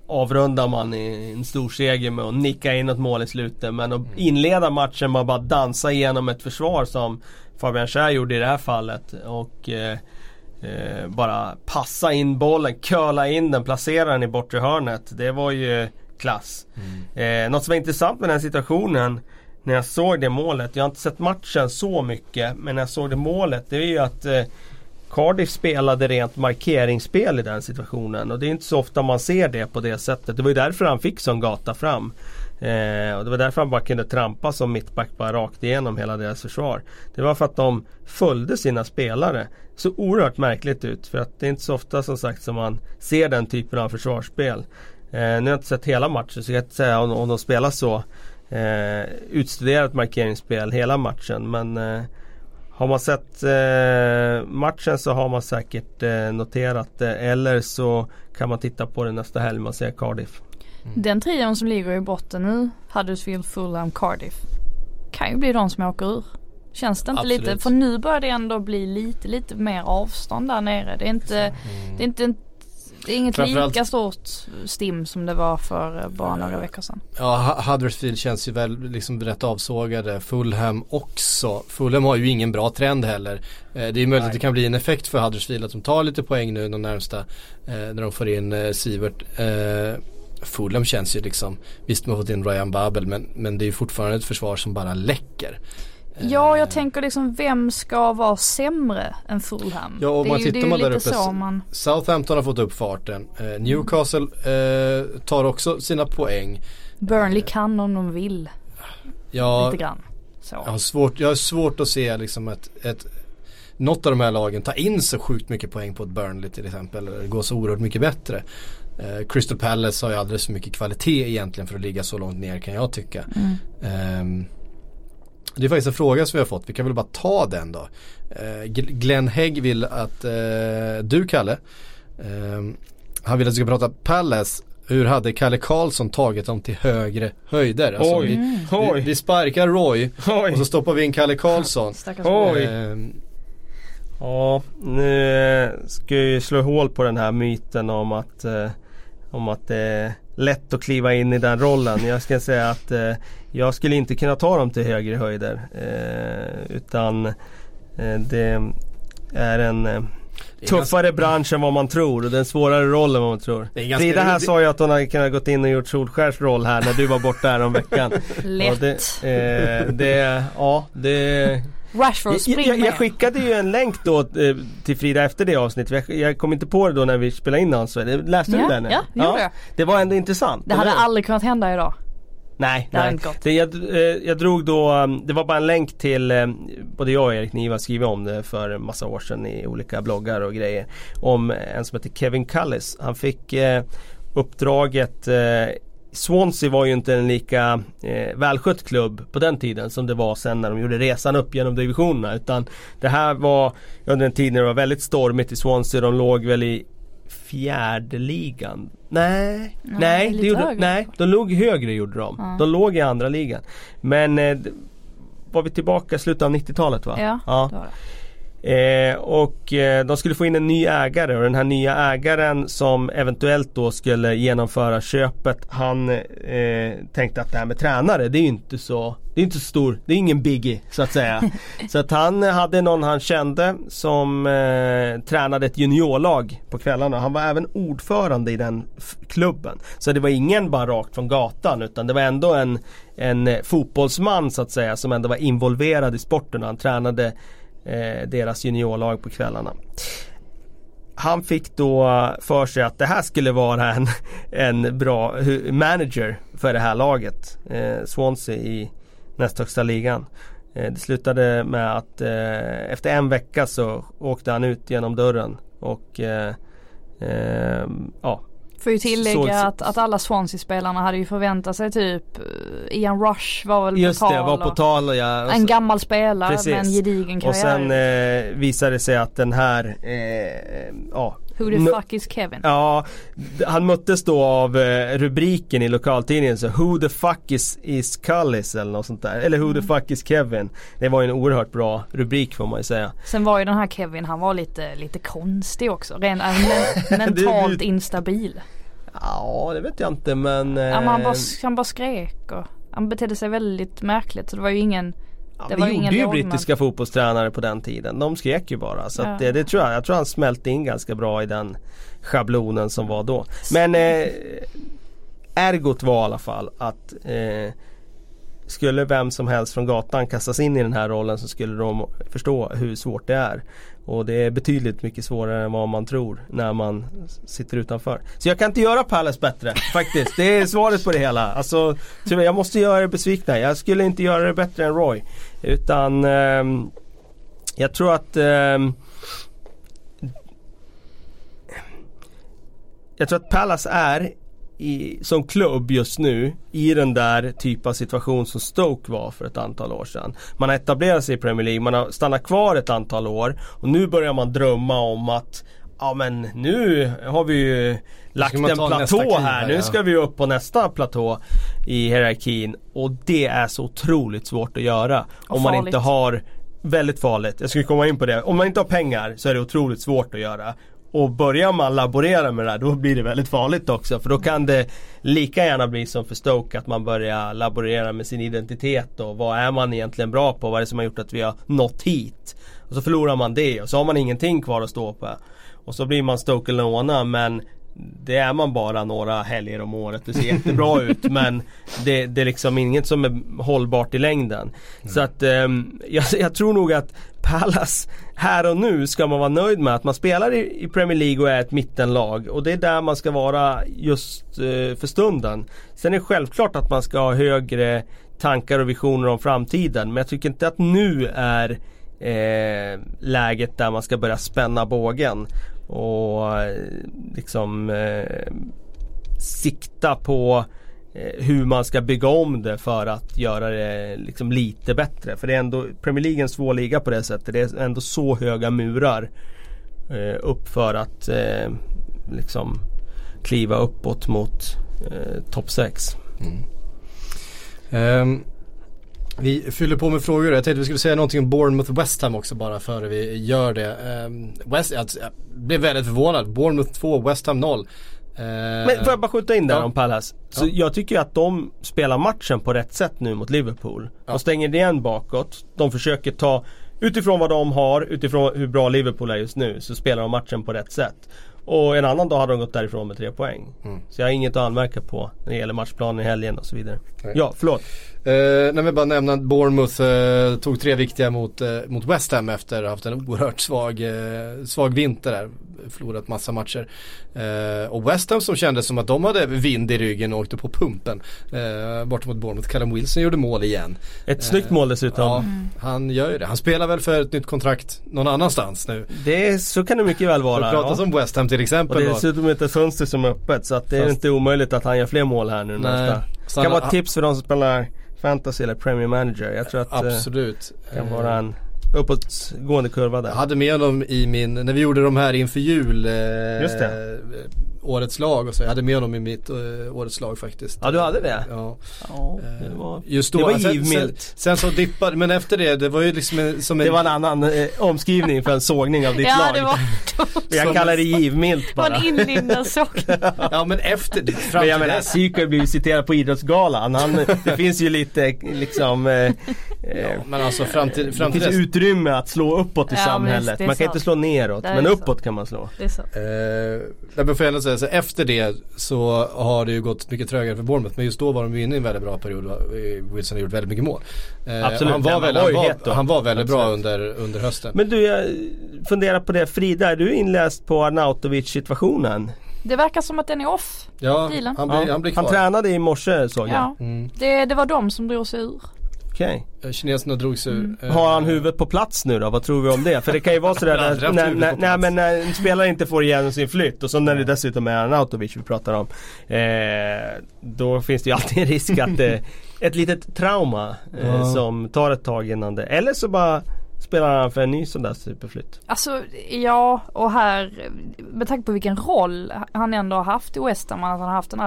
avrundar man i en stor seger med att nicka in ett mål i slutet. Men att inleda matchen med att bara dansa igenom ett försvar som Fabian Schär gjorde i det här fallet. Och bara passa in bollen, curla in den, placera den i bortre hörnet. Det var ju klass. Något som var intressant med den situationen när jag såg det målet, jag har inte sett matchen så mycket, men när jag såg det målet, det är ju att Cardiff spelade rent markeringsspel i den situationen, och det är inte så ofta man ser det på det sättet. Det var ju därför han fick som gata fram, och det var därför han bara kunde trampa som mittback bara rakt igenom hela deras försvar. Det var för att de följde sina spelare. Så oerhört märkligt ut, för att det är inte så ofta som sagt som man ser den typen av försvarsspel. Nu har jag inte sett hela matchen, så jag kan inte säga om de spelar så utstuderat markeringsspel hela matchen, men har man sett matchen så har man säkert noterat det, eller så kan man titta på det nästa helg man ser Cardiff. Den trion som ligger i botten nu, Huddersfield, Fulham, Cardiff, kan ju bli de som åker ur. Känns det inte Absolut. lite, för nu börjar det ändå bli lite mer avstånd där nere. Det är inget lika stort stim som det var för bara några veckor sedan. Ja, Huddersfield känns ju väl liksom rätt avsågade. Fulham också. Fulham har ju ingen bra trend heller. Det är möjligt att det kan bli en effekt för Huddersfield att de tar lite poäng nu de närmsta när de får in Sivert. Fulham känns ju liksom, visst man har fått in Ryan Babel, men det är ju fortfarande ett försvar som bara läcker. Ja, jag tänker liksom, vem ska vara sämre än Fulham? Ja, och man tittar man där uppe, Southampton har fått upp farten. Newcastle tar också sina poäng. Burnley kan om de vill. Ja, lite grann. Så. Jag har svårt att se liksom något av de här lagen ta in så sjukt mycket poäng på ett Burnley till exempel, eller gå så oerhört mycket bättre. Crystal Palace har ju alldeles för mycket kvalitet egentligen för att ligga så långt ner, kan jag tycka. Det är faktiskt en fråga som vi har fått. Vi kan väl bara ta den då. Glenn Hägg vill att du, Kalle, han vill att du ska prata Palace. Hur hade Kalle Karlsson tagit dem till högre höjder? Alltså vi sparkar Roy och så stoppar vi in Kalle Karlsson. Ja, nu ska jag slå hål på den här myten om att det är lätt att kliva in i den rollen. Jag ska säga att jag skulle inte kunna ta dem till högre höjder, utan det är en tuffare bransch än vad man tror, och det är en svårare roll än vad man tror. Frida här sa ju att hon hade kunnat gått in och gjort Solskärs roll här när du var borta här om veckan. Lätt. Jag skickade ju en länk då till Frida efter det avsnittet. Jag kom inte på det då när vi spelade in den, så läste du den? Ja, det var ändå intressant. Det hade aldrig kunnat hända idag. Nej. Jag drog då, det var bara en länk till, både jag och Erik Niva skrev om det för en massa år sedan i olika bloggar och grejer, om en som heter Kevin Cullis. Han fick uppdraget, Swansea var ju inte en lika välskött klubb på den tiden som det var sen när de gjorde resan upp genom divisionerna, utan det här var under en tid när det var väldigt stormigt i Swansea. De låg väl i fjärde ligan. Nej, de låg högre gjorde de. Ja. De låg i andra ligan. Men var vi tillbaka i slutet av 90-talet, va? Ja. Det var det. Och de skulle få in en ny ägare, och den här nya ägaren som eventuellt då skulle genomföra köpet, han tänkte att det här med tränare, det är inte så stor, det är ingen biggie så att säga. Så att han hade någon han kände som tränade ett juniorlag på kvällarna. Han var även ordförande i den klubben. Så det var ingen bara rakt från gatan, utan det var ändå en fotbollsman så att säga, som ändå var involverad i sporten. Han tränade deras juniorlag på kvällarna. Han fick då för sig att det här skulle vara en bra manager för det här laget, Swansea i näst högsta ligan. Det slutade med att efter en vecka så åkte han ut genom dörren och Får ju tillägga att alla Swansea-spelarna hade ju förväntat sig typ Ian Rush var väl just på tal. Just det, var på tal, ja. En gammal spelare, precis, med en gedigen karriär. Och sen visade det sig att den här Who the fuck is Kevin? Ja, han möttes då av rubriken i lokaltidningen, så Who the fuck is Cullis eller något sånt där. Eller Who the fuck is Kevin. Det var en oerhört bra rubrik får man ju säga. Sen var ju den här Kevin, han var lite konstig också. Mentalt instabil. Ja, det vet jag inte, men... Han bara skrek och han betedde sig väldigt märkligt, så det var ju ingen... Det gjorde ju brittiska fotbollstränare på den tiden. De skrek ju bara. Så att det tror jag tror han smälte in ganska bra i den schablonen som var då. Men ergot var i alla fall att skulle vem som helst från gatan kastas in i den här rollen, så skulle de förstå hur svårt det är. Och det är betydligt mycket svårare än vad man tror när man sitter utanför. Så jag kan inte göra Palace bättre faktiskt. Det är svaret på det hela. Alltså, jag måste göra det besvikna. Jag skulle inte göra det bättre än Roy. Utan jag tror att Palace är som klubb just nu i den där typ av situation som Stoke var för ett antal år sedan. Man har etablerat sig i Premier League, man har stannat kvar ett antal år och nu börjar man drömma om att men nu har vi ju lagt en platå här. Nu ska vi upp på nästa platå i hierarkin, och det är så otroligt svårt att göra om man inte har, väldigt farligt. Jag skulle komma in på det. Om man inte har pengar så är det otroligt svårt att göra. Och börjar man laborera med det här, då blir det väldigt farligt också. För då kan det lika gärna bli som för Stoke, att man börjar laborera med sin identitet. Och vad är man egentligen bra på? Vad är det som har gjort att vi har nått hit? Och så förlorar man det, och så har man ingenting kvar att stå på. Och så blir man Stoke Lona, men det är man bara några helger om året. Det ser jättebra ut, men det är liksom inget som är hållbart i längden. Så att jag tror nog att Palace här och nu ska man vara nöjd med att man spelar i Premier League och är ett mittenlag, och det är där man ska vara just för stunden. Sen är det självklart att man ska ha högre tankar och visioner om framtiden, men jag tycker inte att nu är läget där man ska börja spänna bågen och liksom sikta på hur man ska bygga om det för att göra det liksom lite bättre. För det är ändå Premier League en svår liga på det sättet. Det är ändå så höga murar upp för att liksom kliva uppåt mot topp 6. Vi fyller på med frågor. Jag tänkte vi skulle säga någonting om Bournemouth och West Ham också, bara före vi gör det. Jag blev väldigt förvånad. Bournemouth 2, West Ham 0. Men får jag bara skjuta in där om Palace? Så jag tycker att de spelar matchen på rätt sätt nu mot Liverpool. De stänger det igen bakåt. De försöker ta, utifrån vad de har, utifrån hur bra Liverpool är just nu, så spelar de matchen på rätt sätt. Och en annan dag hade de gått därifrån med 3 poäng. Så jag har inget att anmärka på när det gäller matchplanen i helgen och så vidare. Ja, förlåt. När vi bara nämna att Bournemouth tog 3 viktiga mot West Ham efter att ha haft en oerhört svag vinter där. Förlorat massa matcher. Och West Ham som kändes som att de hade vind i ryggen och åkte på pumpen bort mot Bournemouth. Callum Wilson gjorde mål igen. Ett snyggt mål dessutom. Ja, han gör ju det. Han spelar väl för ett nytt kontrakt någon annanstans nu. Så kan det mycket väl vara. Det pratas om West Ham till exempel. Och det är dessutom inte fönster som är öppet, så att det är inte omöjligt att han gör fler mål här nu nästa. Det kan vara ett tips för de som spelar fantasy eller Premier Manager. Jag tror att absolut kan vara en uppåtgående kurva där. Jag hade med dem när vi gjorde de här inför jul just det. Årets lag och så. Jag hade med dem i mitt årets lag faktiskt. Ja, du hade det? Ja. Just då, det var givmilt. Sen så dippade, men efter det var ju liksom som det var en annan omskrivning för en sågning av ditt lag. Det var jag kallar det givmilt bara. Det var en inlindad sågning. Ja, men efter det. Men jag menar, Psycho blir citerad på Idrottsgalan. Det finns ju lite liksom men alltså fram till det finns utrymme att slå uppåt i samhället. Man kan inte slå neråt, men uppåt kan man slå. Det är så. Därför får jag ändå säga, så efter det så har det ju gått mycket trögare för Bournemouth, men just då var de inne i en väldigt bra period. Wilson har gjort väldigt mycket mål. Absolut. Han var väldigt bra under hösten. Men du, jag funderar på det, Frida, är du inläst på Arnautovic-situationen? Det verkar som att den är off. Ja, han blir kvar. Han tränade i morse, såg jag. Ja, det var de som drog sig ur. Okej. Kineserna drog sig ur. Har han huvudet på plats nu då? Vad tror vi om det? För det kan ju vara sådär när en spelare inte får igenom sin flytt, och så när det dessutom är Arnautovic vi pratar om, då finns det ju alltid en risk att ett litet trauma som tar ett tag innan det. Eller så bara spelar han för en ny sån där superflytt. Alltså, ja, och här med tanke på vilken roll han ändå har haft i West Ham, att han har haft den här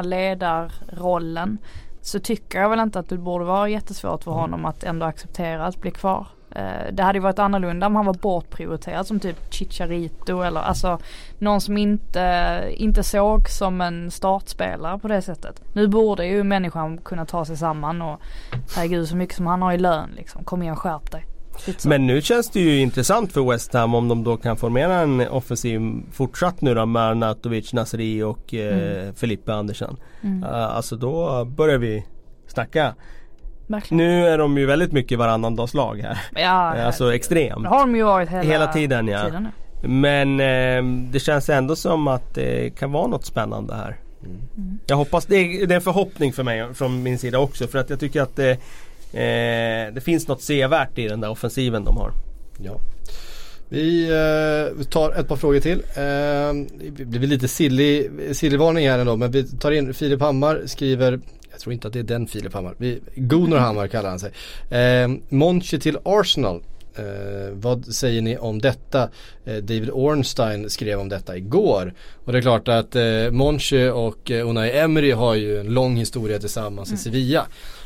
ledarrollen, så tycker jag väl inte att det borde vara jättesvårt för honom att ändå acceptera att bli kvar. Det hade ju varit annorlunda om han var bortprioriterad som typ Chicharito eller alltså någon som inte såg som en startspelare på det sättet. Nu borde ju människan kunna ta sig samman och herregud så mycket som han har i lön liksom. Kom igen, skärp dig. Men nu känns det ju intressant för West Ham om de då kan formera en offensiv fortsatt nu då med Arnautovic, Nasri och Felipe Andersen. Alltså då börjar vi snacka. Verkligen. Nu är de ju väldigt mycket varannandagslag här. Ja, alltså extremt. Det har de ju varit hela tiden, ja. Tiden nu. Men det känns ändå som att det kan vara något spännande här. Jag hoppas, det är en förhoppning för mig från min sida också, för att jag tycker att det finns något sevärt i den där offensiven de har. Ja. Vi tar ett par frågor till. Det blir lite silly-varning här ändå, men vi tar in Filip Hammar skriver, jag tror inte att det är den Filip Hammar, Gunnar Hammar kallar han sig. Monchi till Arsenal. Vad säger ni om detta? David Ornstein skrev om detta igår. Och det är klart att Monchi och Unai Emery har ju en lång historia tillsammans i Sevilla.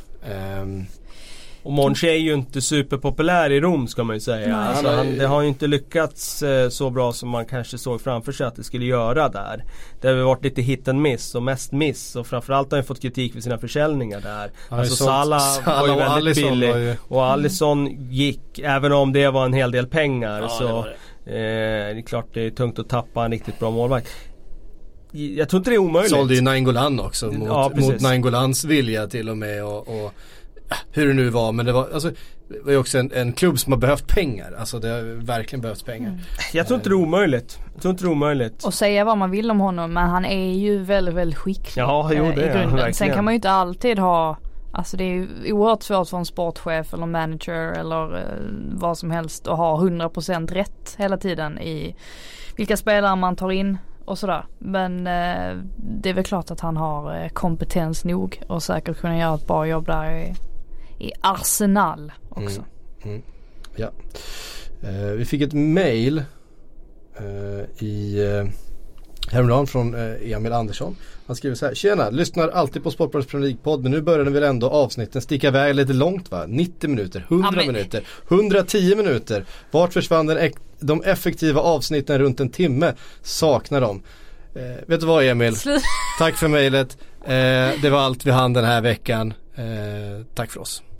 Och Monchi är ju inte superpopulär i Rom, ska man ju säga. Alltså det har ju inte lyckats så bra som man kanske såg framför sig att det skulle göra där. Det har varit lite hit and miss och mest miss. Och framförallt har han fått kritik för sina försäljningar där. Alltså Salah var ju väldigt billig. Och Alisson gick, även om det var en hel del pengar. Så det är klart det är tungt att tappa en riktigt bra målvakt. Jag tror inte det är omöjligt. Sålde ju Nainggolan också mot Nainggolans vilja till och med och hur det nu var, men det var ju också en klubb som har behövt pengar. Alltså det har verkligen behövt pengar. Jag tror inte det är omöjligt. Och säga vad man vill om honom, men han är ju väldigt, väldigt skicklig. Ja, jo, det i grunden. Verkligen. Sen kan man ju inte alltid ha, alltså det är ju oerhört svårt för en sportchef eller manager eller vad som helst att ha 100% rätt hela tiden i vilka spelare man tar in och sådär. Men det är väl klart att han har kompetens nog och säkert kunna göra ett bra jobb där i Arsenal också. Ja. Vi fick ett mail häromdagen från Emil Andersson. Han skriver så här: tjena, lyssnar alltid på Sportbladets Premier League-podd, men nu börjar den väl ändå avsnitten sticka iväg lite långt, va? 90 minuter, 100 minuter, 110 minuter. Vart försvann de effektiva avsnitten runt en timme? Saknar dem. Vet du vad, Emil? Tack för mejlet. Det var allt vi hann den här veckan. Tack för oss.